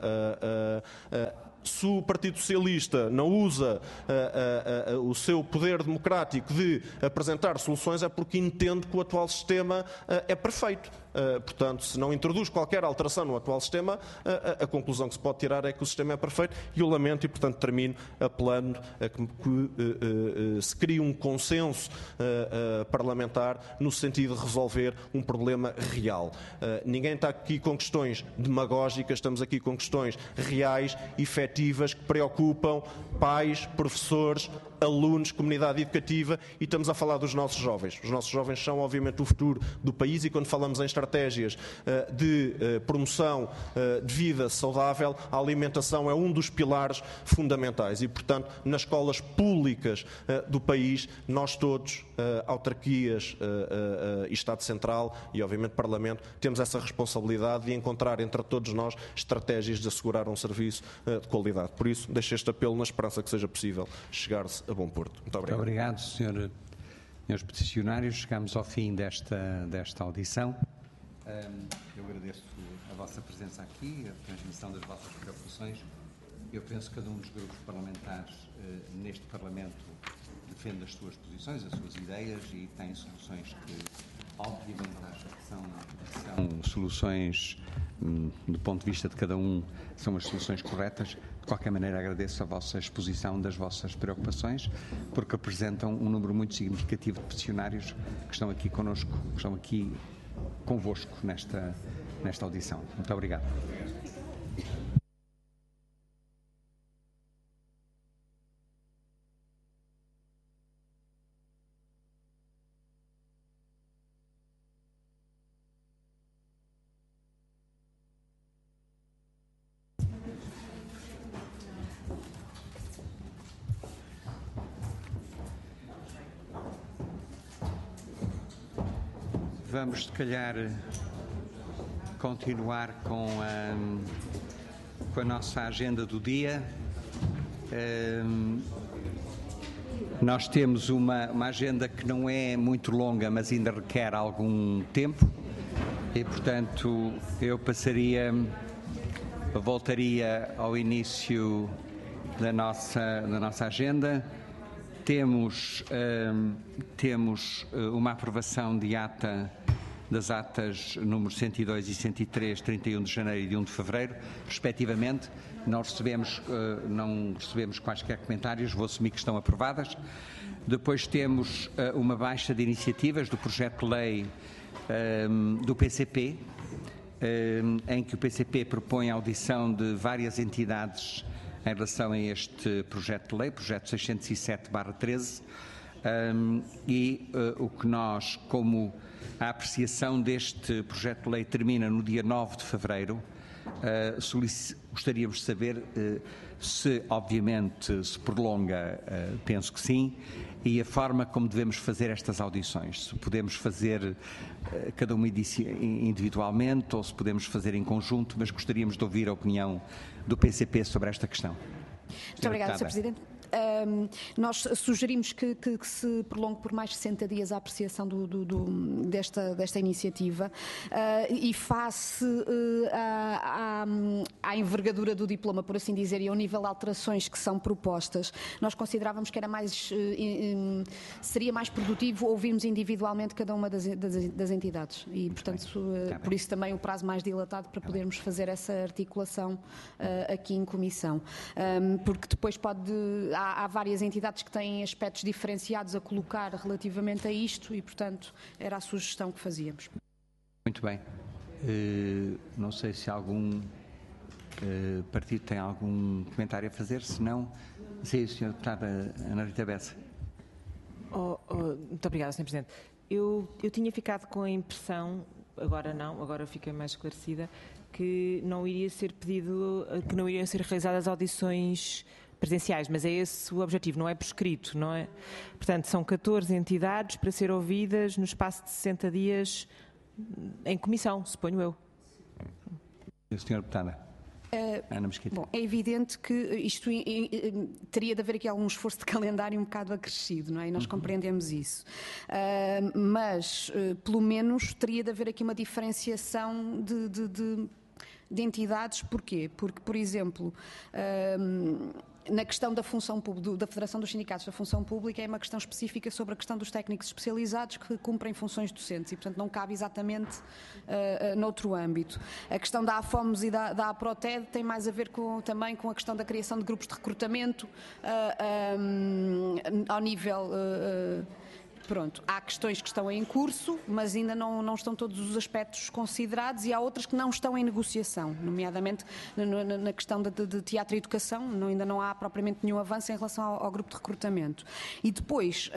se o Partido Socialista não usa o seu poder democrático de apresentar soluções é porque entende que o atual sistema é perfeito. Portanto, se não introduz qualquer alteração no atual sistema, a conclusão que se pode tirar é que o sistema é perfeito e eu lamento e, portanto, termino apelando a que se crie um consenso parlamentar no sentido de resolver um problema real. Ninguém está aqui com questões demagógicas, estamos aqui com questões reais, efetivas, que preocupam pais, professores, alunos, comunidade educativa e estamos a falar dos nossos jovens. Os nossos jovens são, obviamente, o futuro do país e quando falamos em estratégias de promoção de vida saudável, a alimentação é um dos pilares fundamentais e, portanto, nas escolas públicas do país, nós todos, autarquias e Estado Central e, obviamente, Parlamento, temos essa responsabilidade de encontrar entre todos nós estratégias de assegurar um serviço de qualidade. Por isso, deixo este apelo na esperança que seja possível chegar-se a bom porto. Muito obrigado. Muito obrigado, senhores peticionários. Chegamos ao fim desta audição. Eu agradeço a vossa presença aqui, a transmissão das vossas preocupações. Eu penso que cada um dos grupos parlamentares neste Parlamento defende as suas posições, as suas ideias e tem soluções que, obviamente, acho que são soluções, do ponto de vista de cada um, são as soluções corretas. De qualquer maneira, agradeço a vossa exposição das vossas preocupações, porque apresentam um número muito significativo de peticionários que estão aqui connosco, que estão aqui convosco nesta audição. Muito obrigado. Vamos, se calhar, continuar com a nossa agenda do dia. Nós temos uma agenda que não é muito longa, mas ainda requer algum tempo e, portanto, eu voltaria ao início da nossa agenda. Temos uma aprovação de das atas números 102 e 103, 31 de janeiro e de 1 de fevereiro, respectivamente. Não recebemos quaisquer comentários, vou assumir que estão aprovadas. Depois temos uma baixa de iniciativas do projeto de lei do PCP, em que o PCP propõe a audição de várias entidades em relação a este projeto de lei, projeto 607/13, o que nós, como a apreciação deste projeto de lei termina no dia 9 de fevereiro, gostaríamos de saber se, obviamente, se prolonga, penso que sim, e a forma como devemos fazer estas audições. Se podemos fazer cada uma individualmente ou se podemos fazer em conjunto, mas gostaríamos de ouvir a opinião do PCP sobre esta questão. Muito obrigada, Sr. Presidente. Nós sugerimos que se prolongue por mais 60 dias a apreciação desta iniciativa e face à envergadura do diploma, por assim dizer, e ao nível de alterações que são propostas, nós considerávamos que seria mais produtivo ouvirmos individualmente cada uma das entidades e, portanto, por isso também o prazo mais dilatado para podermos fazer essa articulação aqui em comissão, porque depois há várias entidades que têm aspectos diferenciados a colocar relativamente a isto e, portanto, era a sugestão que fazíamos. Muito bem. Não sei se algum partido tem algum comentário a fazer, se não, sim, a senhora deputada Ana Rita Bessa. Muito obrigada, Sr. Presidente. Eu tinha ficado com a impressão, agora não, agora fiquei mais esclarecida, que não iria ser pedido, que não iriam ser realizadas audições presenciais, mas é esse o objetivo, não é por escrito, não é? Portanto, são 14 entidades para ser ouvidas no espaço de 60 dias em comissão, suponho eu. A senhora deputada. Ana Mesquita. Bom, é evidente que isto teria de haver aqui algum esforço de calendário um bocado acrescido, não é? E nós compreendemos isso. Mas, pelo menos, teria de haver aqui uma diferenciação de entidades. Porquê? Porque, por exemplo, na questão da função pública, da Federação dos Sindicatos da Função Pública, é uma questão específica sobre a questão dos técnicos especializados que cumprem funções docentes e, portanto, não cabe exatamente noutro âmbito. A questão da AFOMES e da APROTED tem mais a ver também com a questão da criação de grupos de recrutamento ao nível... Pronto, há questões que estão em curso, mas ainda não estão todos os aspectos considerados e há outras que não estão em negociação, nomeadamente na questão de teatro e educação, ainda não há propriamente nenhum avanço em relação ao grupo de recrutamento. E depois,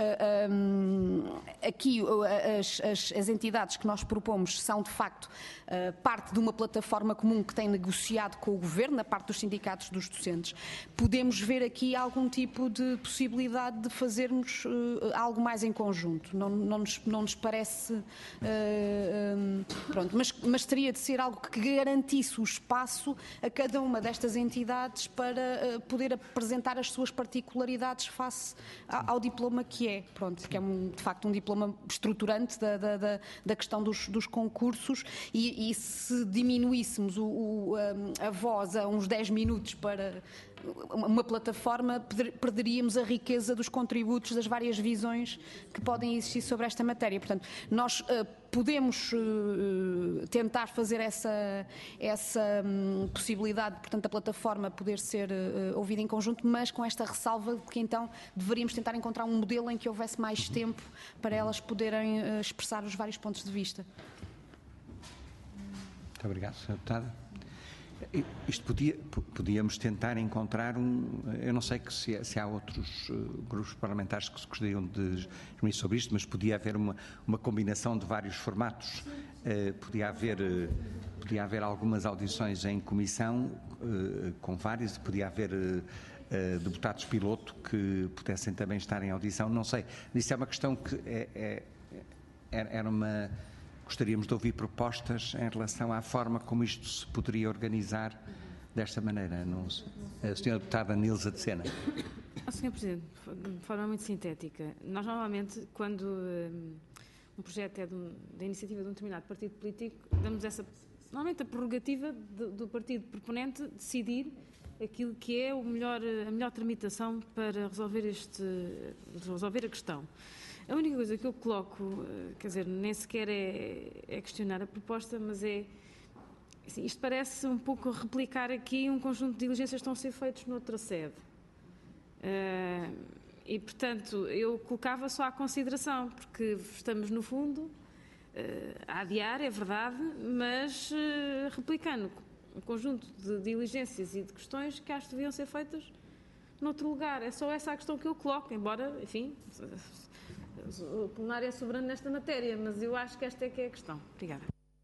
aqui as entidades que nós propomos são de facto parte de uma plataforma comum que tem negociado com o Governo, na parte dos sindicatos dos docentes. Podemos ver aqui algum tipo de possibilidade de fazermos algo mais em conjunto. Não nos parece pronto, mas teria de ser algo que garantisse o espaço a cada uma destas entidades para poder apresentar as suas particularidades face ao diploma que é, pronto, que é de facto um diploma estruturante da questão dos concursos e se diminuíssemos a voz a uns 10 minutos para uma plataforma, perderíamos a riqueza dos contributos das várias visões que podem existir sobre esta matéria. Portanto, nós podemos tentar fazer essa possibilidade, portanto, da plataforma poder ser ouvida em conjunto, mas com esta ressalva de que então deveríamos tentar encontrar um modelo em que houvesse mais tempo para elas poderem expressar os vários pontos de vista. Muito obrigado, Sra. Deputada. Isto podíamos tentar encontrar eu não sei se há outros grupos parlamentares que se gostariam de exprimir sobre isto, mas podia haver uma combinação de vários formatos. Podia haver algumas audições em comissão com vários, podia haver deputados piloto que pudessem também estar em audição, não sei. Isso é uma questão que era uma... Gostaríamos de ouvir propostas em relação à forma como isto se poderia organizar desta maneira. A senhora deputada Nilza de Sena. Sr. Presidente, de forma muito sintética, nós normalmente, quando um projeto é da iniciativa de um determinado partido político, damos normalmente a prerrogativa do partido proponente decidir aquilo que é a melhor tramitação para resolver a questão. A única coisa que eu coloco, quer dizer, nem sequer é questionar a proposta, mas assim, isto parece um pouco replicar aqui um conjunto de diligências que estão a ser feitos noutra sede. E, portanto, eu colocava só à consideração, porque estamos, no fundo, a adiar, é verdade, mas replicando um conjunto de diligências e de questões que acho que deviam ser feitas noutro lugar. É só essa a questão que eu coloco, embora, enfim... O plenário é soberano nesta matéria, mas eu acho que esta é que é a questão. Obrigada.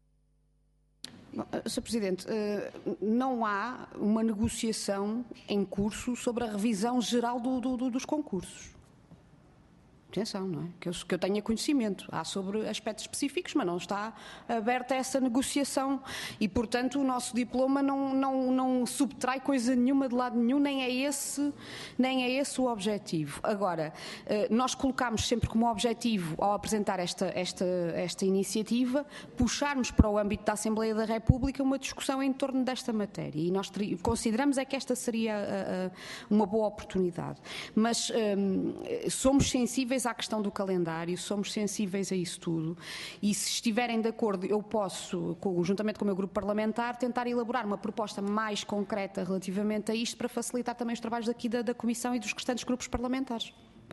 Sr. Presidente, não há uma negociação em curso sobre a revisão geral dos concursos. Atenção, não é? Que eu tenha conhecimento. Há sobre aspectos específicos, mas não está aberta essa negociação e, portanto, o nosso diploma não subtrai coisa nenhuma de lado nenhum, nem é esse o objetivo. Agora, nós colocámos sempre como objetivo, ao apresentar esta iniciativa, puxarmos para o âmbito da Assembleia da República uma discussão em torno desta matéria e nós consideramos que esta seria uma boa oportunidade. Mas somos sensíveis à questão do calendário, somos sensíveis a isso tudo e se estiverem de acordo eu posso, juntamente com o meu grupo parlamentar, tentar elaborar uma proposta mais concreta relativamente a isto para facilitar também os trabalhos daqui da Comissão e dos restantes grupos parlamentares.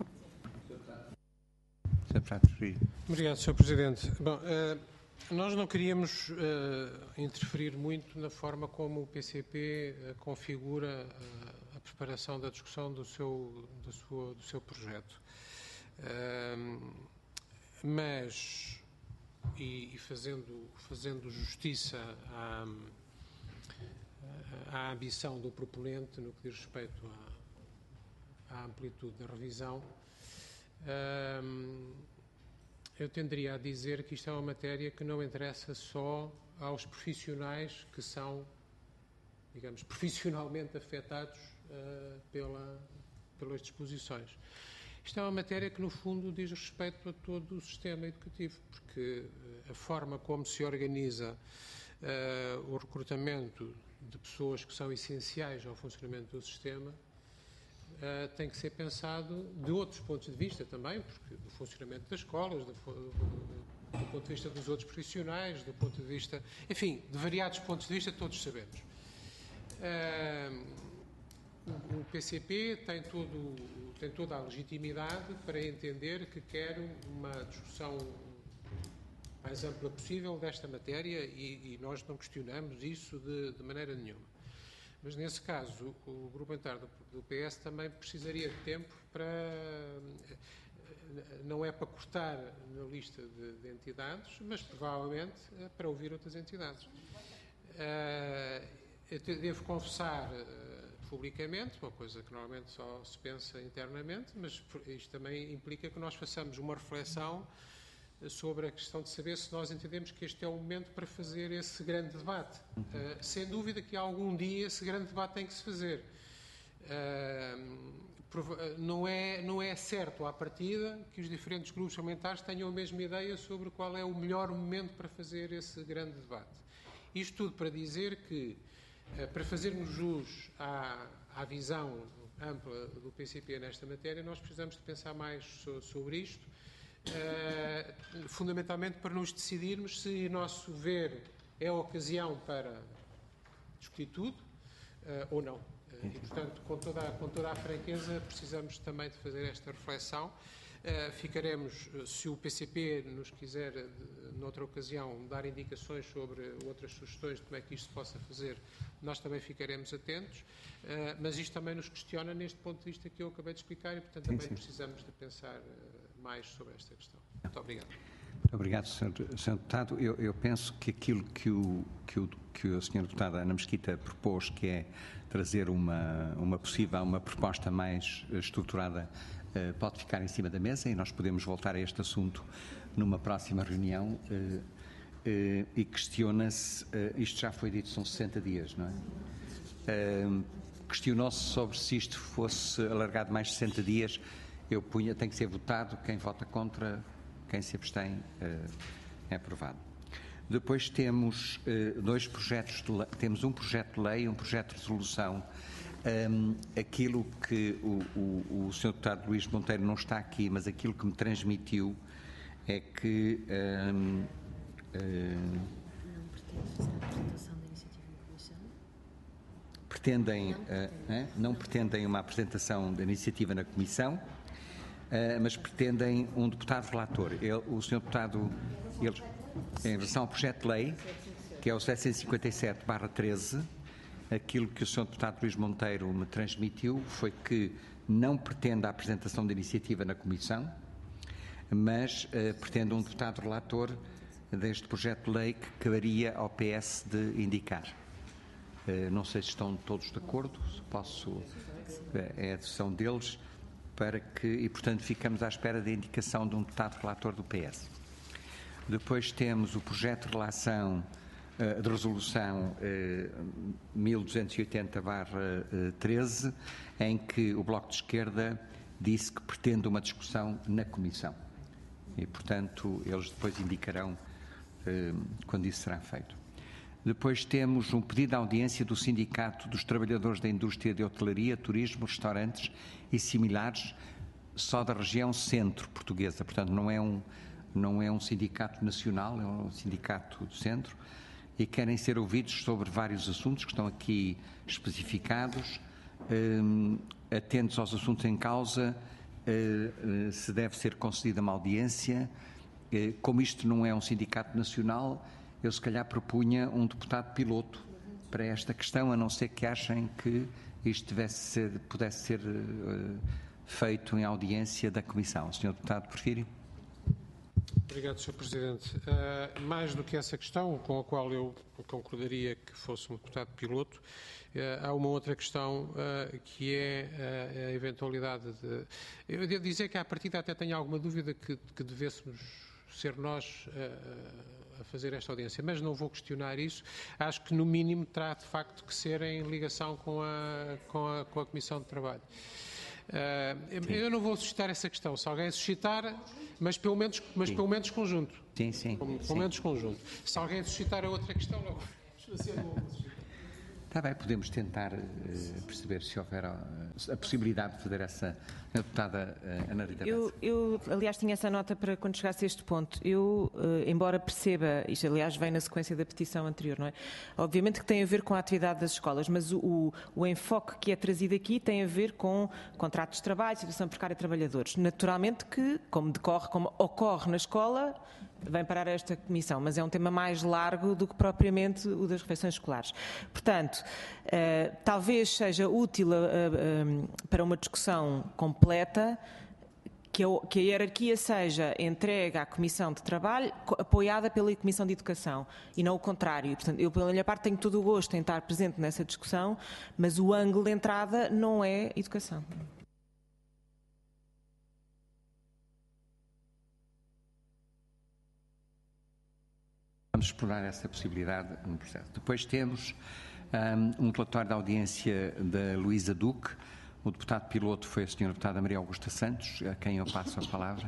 Obrigado, Sr. Presidente. Bom, nós não queríamos interferir muito na forma como o PCP configura a preparação da discussão do seu projeto. Mas, e fazendo justiça à ambição do proponente no que diz respeito à amplitude da revisão, eu tenderia a dizer que isto é uma matéria que não interessa só aos profissionais que são, digamos, profissionalmente afetados pelas disposições. Isto é uma matéria que, no fundo, diz respeito a todo o sistema educativo, porque a forma como se organiza o recrutamento de pessoas que são essenciais ao funcionamento do sistema tem que ser pensado de outros pontos de vista também, porque do funcionamento das escolas, do ponto de vista dos outros profissionais, do ponto de vista, enfim, de variados pontos de vista, todos sabemos. O PCP tem toda a legitimidade para entender que quer uma discussão mais ampla possível desta matéria e nós não questionamos isso de maneira nenhuma. Mas, nesse caso, o grupo parlamentar do PS também precisaria de tempo para... Não é para cortar na lista de entidades, mas, provavelmente, para ouvir outras entidades. Eu devo confessar publicamente, uma coisa que normalmente só se pensa internamente, mas isto também implica que nós façamos uma reflexão sobre a questão de saber se nós entendemos que este é o momento para fazer esse grande debate. Sem dúvida que algum dia esse grande debate tem que se fazer. Não é certo à partida que os diferentes grupos parlamentares tenham a mesma ideia sobre qual é o melhor momento para fazer esse grande debate. Isto tudo para dizer que, para fazermos jus à visão ampla do PCP nesta matéria, nós precisamos de pensar mais sobre isto, fundamentalmente para nos decidirmos se, a nosso ver, é a ocasião para discutir tudo ou não. E, portanto, com toda a franqueza, precisamos também de fazer esta reflexão. Ficaremos, se o PCP nos quiser, noutra ocasião, dar indicações sobre outras sugestões de como é que isto se possa fazer, nós também ficaremos atentos, mas isto também nos questiona neste ponto de vista que eu acabei de explicar e, portanto, também precisamos de pensar mais sobre esta questão. Muito obrigado. Muito obrigado, Sr. Deputado. Eu penso que aquilo que a Sra. Deputada Ana Mesquita propôs, que é trazer uma proposta mais estruturada, pode ficar em cima da mesa e nós podemos voltar a este assunto numa próxima reunião e questiona-se, isto já foi dito, são 60 dias, não é? Questionou-se sobre se isto fosse alargado mais de 60 dias, tem que ser votado, quem vota contra, quem se abstém, é aprovado. Depois temos dois projetos de lei, temos um projeto de lei e um projeto de resolução. Aquilo que o Sr. Deputado Luís Monteiro não está aqui, mas aquilo que me transmitiu é que Não pretende fazer a apresentação da iniciativa em comissão? Não pretendem uma apresentação da iniciativa na comissão, mas pretendem um deputado relator. O Sr. Deputado, em relação ao projeto de lei, que é o 757/13, aquilo que o Sr. Deputado Luís Monteiro me transmitiu foi que não pretende a apresentação da iniciativa na Comissão, mas pretende um deputado relator deste projeto de lei que caberia ao PS de indicar. Não sei se estão todos de acordo, é a decisão deles, e portanto ficamos à espera da indicação de um deputado relator do PS. Depois temos o projeto de resolução 1280/13, em que o Bloco de Esquerda disse que pretende uma discussão na Comissão. E, portanto, eles depois indicarão quando isso será feito. Depois temos um pedido de audiência do Sindicato dos Trabalhadores da Indústria de Hotelaria, Turismo, Restaurantes e similares só da região centro portuguesa, portanto não é um sindicato nacional, é um sindicato do centro, e querem ser ouvidos sobre vários assuntos que estão aqui especificados, atentos aos assuntos em causa, se deve ser concedida uma audiência. Como isto não é um sindicato nacional, eu se calhar propunha um deputado piloto para esta questão, a não ser que achem que isto pudesse ser feito em audiência da Comissão. Sr. Deputado Porfírio. Obrigado, Sr. Presidente. Mais do que essa questão, com a qual eu concordaria que fosse um deputado piloto, há uma outra questão que é a eventualidade de... Eu devo dizer que à partida até tenho alguma dúvida que devêssemos ser nós a fazer esta audiência, mas não vou questionar isso. Acho que no mínimo terá de facto que ser em ligação com a Comissão de Trabalho. Eu não vou suscitar essa questão. Se alguém suscitar, mas pelo menos conjunto. Sim. Pelo menos conjunto. Se alguém suscitar a outra questão, não. Está bem, podemos tentar perceber se houver a possibilidade de fazer essa, a deputada Ana Rita Bessa. Eu, aliás, tinha essa nota para quando chegasse a este ponto. Eu, embora perceba, isto aliás vem na sequência da petição anterior, não é? Obviamente que tem a ver com a atividade das escolas, mas o enfoque que é trazido aqui tem a ver com contratos de trabalho, situação precária de trabalhadores. Naturalmente que, como ocorre na escola, vem parar esta comissão, mas é um tema mais largo do que propriamente o das refeições escolares. Portanto, talvez seja útil para uma discussão completa que a hierarquia seja entregue à Comissão de Trabalho, apoiada pela Comissão de Educação, e não o contrário. Portanto, eu, pela minha parte, tenho todo o gosto em estar presente nessa discussão, mas o ângulo de entrada não é educação. Vamos explorar essa possibilidade no processo. Depois temos um relatório da audiência da Luísa Duque. O deputado piloto foi a Sra. Deputada Maria Augusta Santos, a quem eu passo a palavra.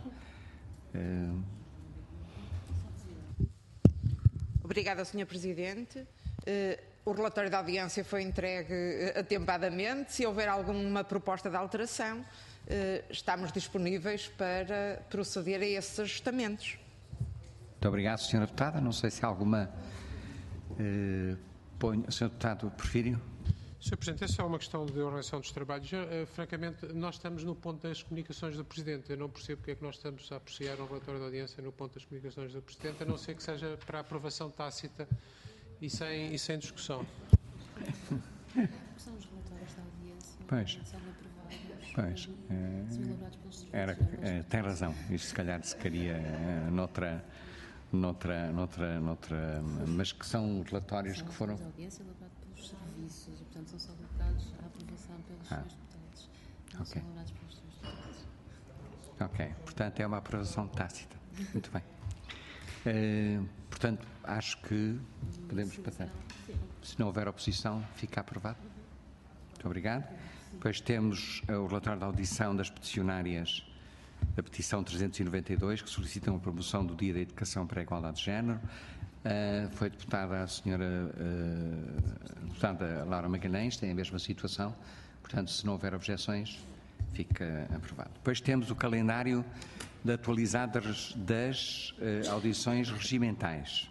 Obrigada, Sr. Presidente. O relatório da audiência foi entregue atempadamente. Se houver alguma proposta de alteração, estamos disponíveis para proceder a esses ajustamentos. Muito obrigado, Sra. Deputada. Não sei se há alguma... Sr. Deputado Porfírio. Sr. Presidente, essa é uma questão de organização dos trabalhos. Francamente, nós estamos no ponto das comunicações do Presidente. Eu não percebo porque é que nós estamos a apreciar um relatório de audiência no ponto das comunicações do Presidente, a não ser que seja para aprovação tácita e sem discussão. São os relatórios da audiência. Pois. São aprovados. Pois. Tem razão. Isto se calhar se queria noutra, mas que são relatórios que foram... A audiência é elaborada pelos serviços e, portanto, são só colocados à aprovação pelos seus deputados. Não são elaborados pelos seus deputados. Ok. Portanto, é uma aprovação tácita. Muito bem. Portanto, acho que podemos passar. Se não houver oposição, fica aprovado. Muito obrigado. Depois temos o relatório da audição das peticionárias da petição 392, que solicitam a promoção do Dia da Educação para a Igualdade de Género. Foi deputada a senhora deputada Laura Magalhães, tem a mesma situação. Portanto, se não houver objeções, fica aprovado. Depois temos o calendário de atualizado das audições regimentais.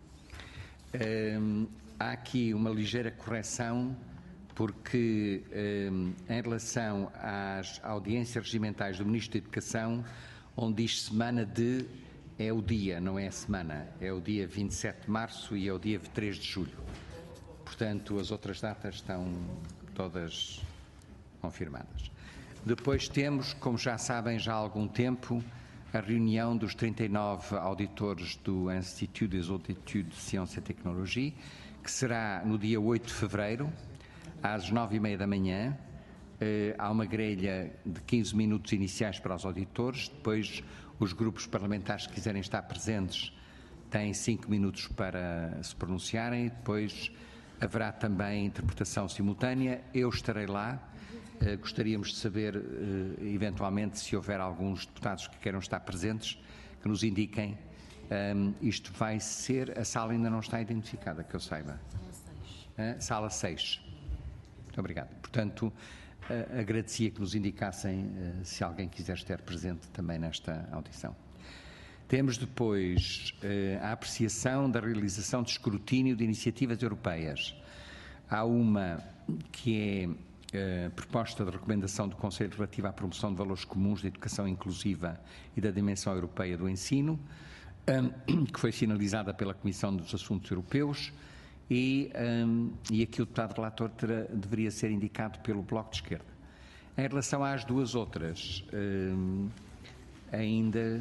Há aqui uma ligeira correção, porque em relação às audiências regimentais do Ministro da Educação, onde diz semana de, é o dia, não é a semana, é o dia 27 de março e é o dia 3 de julho. Portanto, as outras datas estão todas confirmadas. Depois temos, como já sabem já há algum tempo, a reunião dos 39 auditores do Institut des Hautes Études de Sciences et Technologies, que será no dia 8 de fevereiro, às 9h30 da manhã. Há uma grelha de 15 minutos iniciais para os auditores, depois os grupos parlamentares que quiserem estar presentes têm 5 minutos para se pronunciarem, depois haverá também interpretação simultânea. Eu estarei lá. Gostaríamos de saber, eventualmente, se houver alguns deputados que queiram estar presentes, que nos indiquem. Isto vai ser... A sala ainda não está identificada, que eu saiba. Sala 6. Muito obrigado. Portanto, agradecia que nos indicassem se alguém quiser estar presente também nesta audição. Temos depois a apreciação da realização de escrutínio de iniciativas europeias. Há uma que é proposta de recomendação do Conselho relativa à promoção de valores comuns da educação inclusiva e da dimensão europeia do ensino, que foi sinalizada pela Comissão dos Assuntos Europeus e aqui o deputado relator deveria ser indicado pelo Bloco de Esquerda. Em relação às duas outras, ainda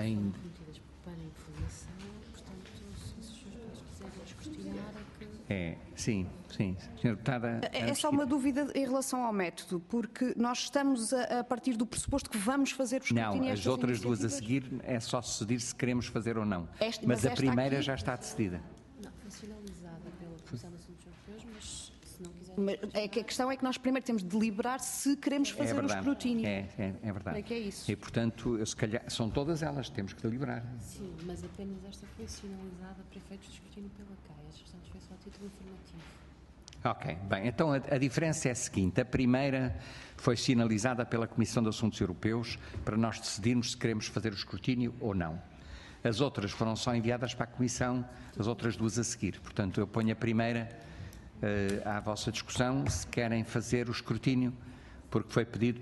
sim, Sra. Deputada. É só uma dúvida em relação ao método, porque nós estamos a partir do pressuposto que vamos fazer o escrutínio. Não, as outras duas a seguir é só decidir se queremos fazer ou não. Mas a primeira já está decidida. Não, foi sinalizada pela Comissão de Assuntos Europeus, mas se não quiser... Mas a questão é que nós primeiro temos de deliberar se queremos fazer o escrutínio. É verdade. É que é isso. E, portanto, se calhar, são todas elas, temos que deliberar. Sim, mas apenas esta foi sinalizada para efeitos de escrutínio pela CAI. As restantes foi só a título informativo. Ok, bem, então a diferença é a seguinte: a primeira foi sinalizada pela Comissão de Assuntos Europeus para nós decidirmos se queremos fazer o escrutínio ou não. As outras foram só enviadas para a Comissão, as outras duas a seguir. Portanto, eu ponho a primeira à vossa discussão, se querem fazer o escrutínio, porque foi pedido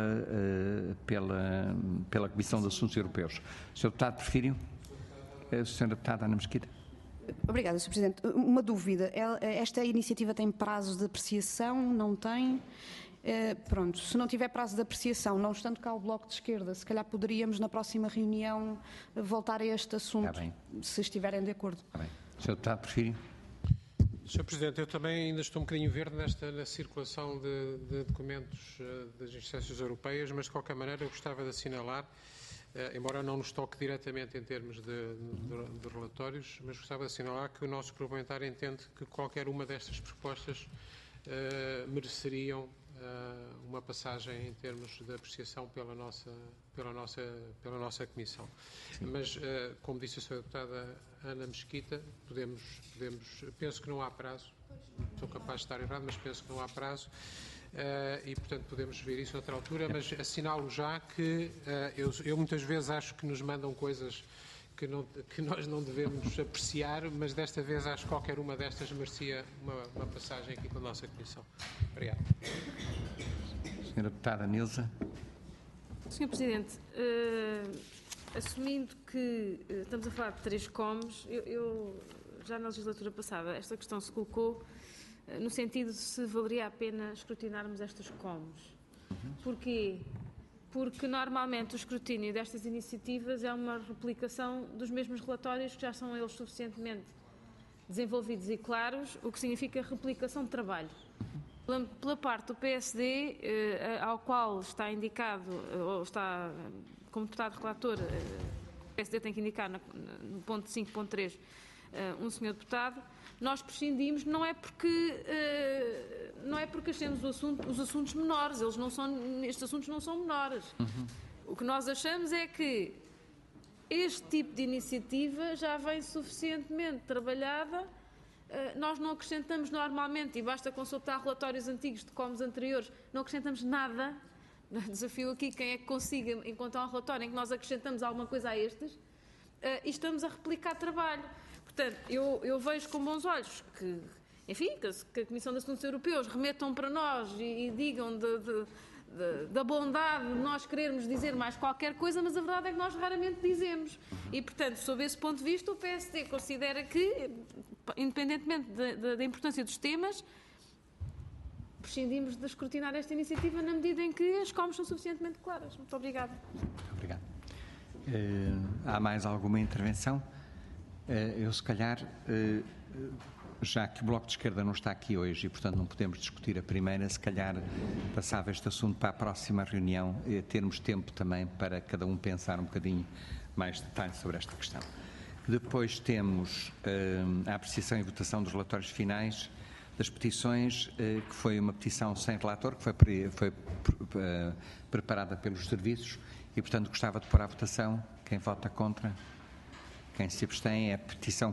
pela Comissão de Assuntos Europeus. Sr. Deputado Porfírio? Sra. Deputada Ana Mesquita? Obrigada, Sr. Presidente. Uma dúvida. Esta iniciativa tem prazos de apreciação? Não tem? Pronto, se não tiver prazo de apreciação, não estando cá o Bloco de Esquerda, se calhar poderíamos na próxima reunião voltar a este assunto, se estiverem de acordo. Está bem. Sr. Deputado Porfírio? Sr. Presidente, eu também ainda estou um bocadinho verde na circulação de documentos das instâncias europeias, mas de qualquer maneira eu gostava de assinalar, embora não nos toque diretamente em termos de relatórios, mas gostava de assinalar que o nosso grupo parlamentar entende que qualquer uma destas propostas mereceriam uma passagem em termos de apreciação pela nossa Comissão. Sim. Mas, como disse a Sra. Deputada Ana Mesquita, penso que não há prazo, sou capaz de estar errado, mas penso que não há prazo, e, portanto, podemos ver isso noutra altura, mas assinalo já que eu muitas vezes acho que nos mandam coisas que nós não devemos apreciar, mas desta vez acho que qualquer uma destas merecia uma passagem aqui pela nossa Comissão. Obrigado. Sra. Deputada Nilza. Sr. Presidente, assumindo que estamos a falar de 3 comes, eu já na legislatura passada esta questão se colocou no sentido de se valeria a pena escrutinarmos estas comes. Porquê? Porque normalmente o escrutínio destas iniciativas é uma replicação dos mesmos relatórios que já são eles suficientemente desenvolvidos e claros, o que significa replicação de trabalho. Pela parte do PSD, ao qual está indicado, ou está como deputado relator, o PSD tem que indicar no ponto 5.3 um senhor deputado, nós prescindimos, não é porque achemos os assuntos menores, estes assuntos não são menores. O que nós achamos é que este tipo de iniciativa já vem suficientemente trabalhada, nós não acrescentamos normalmente, e basta consultar relatórios antigos de comes anteriores, não acrescentamos nada. Desafio aqui quem é que consiga encontrar um relatório em que nós acrescentamos alguma coisa a estes e estamos a replicar trabalho. Portanto, eu vejo com bons olhos que, enfim, que a Comissão de Assuntos Europeus remetam para nós e digam da bondade de nós querermos dizer mais qualquer coisa, mas a verdade é que nós raramente dizemos. E, portanto, sob esse ponto de vista, o PSD considera que, independentemente da importância dos temas, prescindimos de escrutinar esta iniciativa na medida em que as comes são suficientemente claras. Muito obrigada. Muito obrigado. Há mais alguma intervenção? Eu, se calhar, já que o Bloco de Esquerda não está aqui hoje e, portanto, não podemos discutir a primeira, se calhar passava este assunto para a próxima reunião e termos tempo também para cada um pensar um bocadinho mais detalhe sobre esta questão. Depois temos a apreciação e votação dos relatórios finais das petições, que foi uma petição sem relator, que foi preparada pelos serviços e, portanto, gostava de pôr à votação. Quem vota contra? Quem se abstém é a petição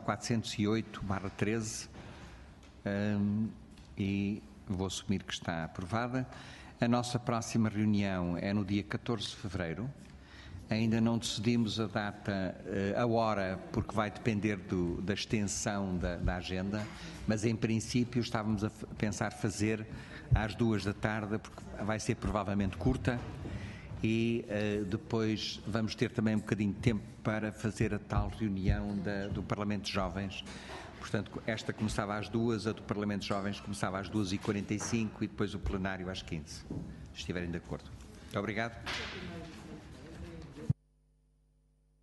408/13 e vou assumir que está aprovada. A nossa próxima reunião é no dia 14 de fevereiro. Ainda não decidimos a data, a hora, porque vai depender da extensão da agenda, mas em princípio estávamos a pensar fazer às 2 da tarde, porque vai ser provavelmente curta, e depois vamos ter também um bocadinho de tempo para fazer a tal reunião do Parlamento de Jovens. Portanto, esta começava às 2, a do Parlamento de Jovens começava às 2h45 e depois o plenário às 15, se estiverem de acordo. Muito obrigado.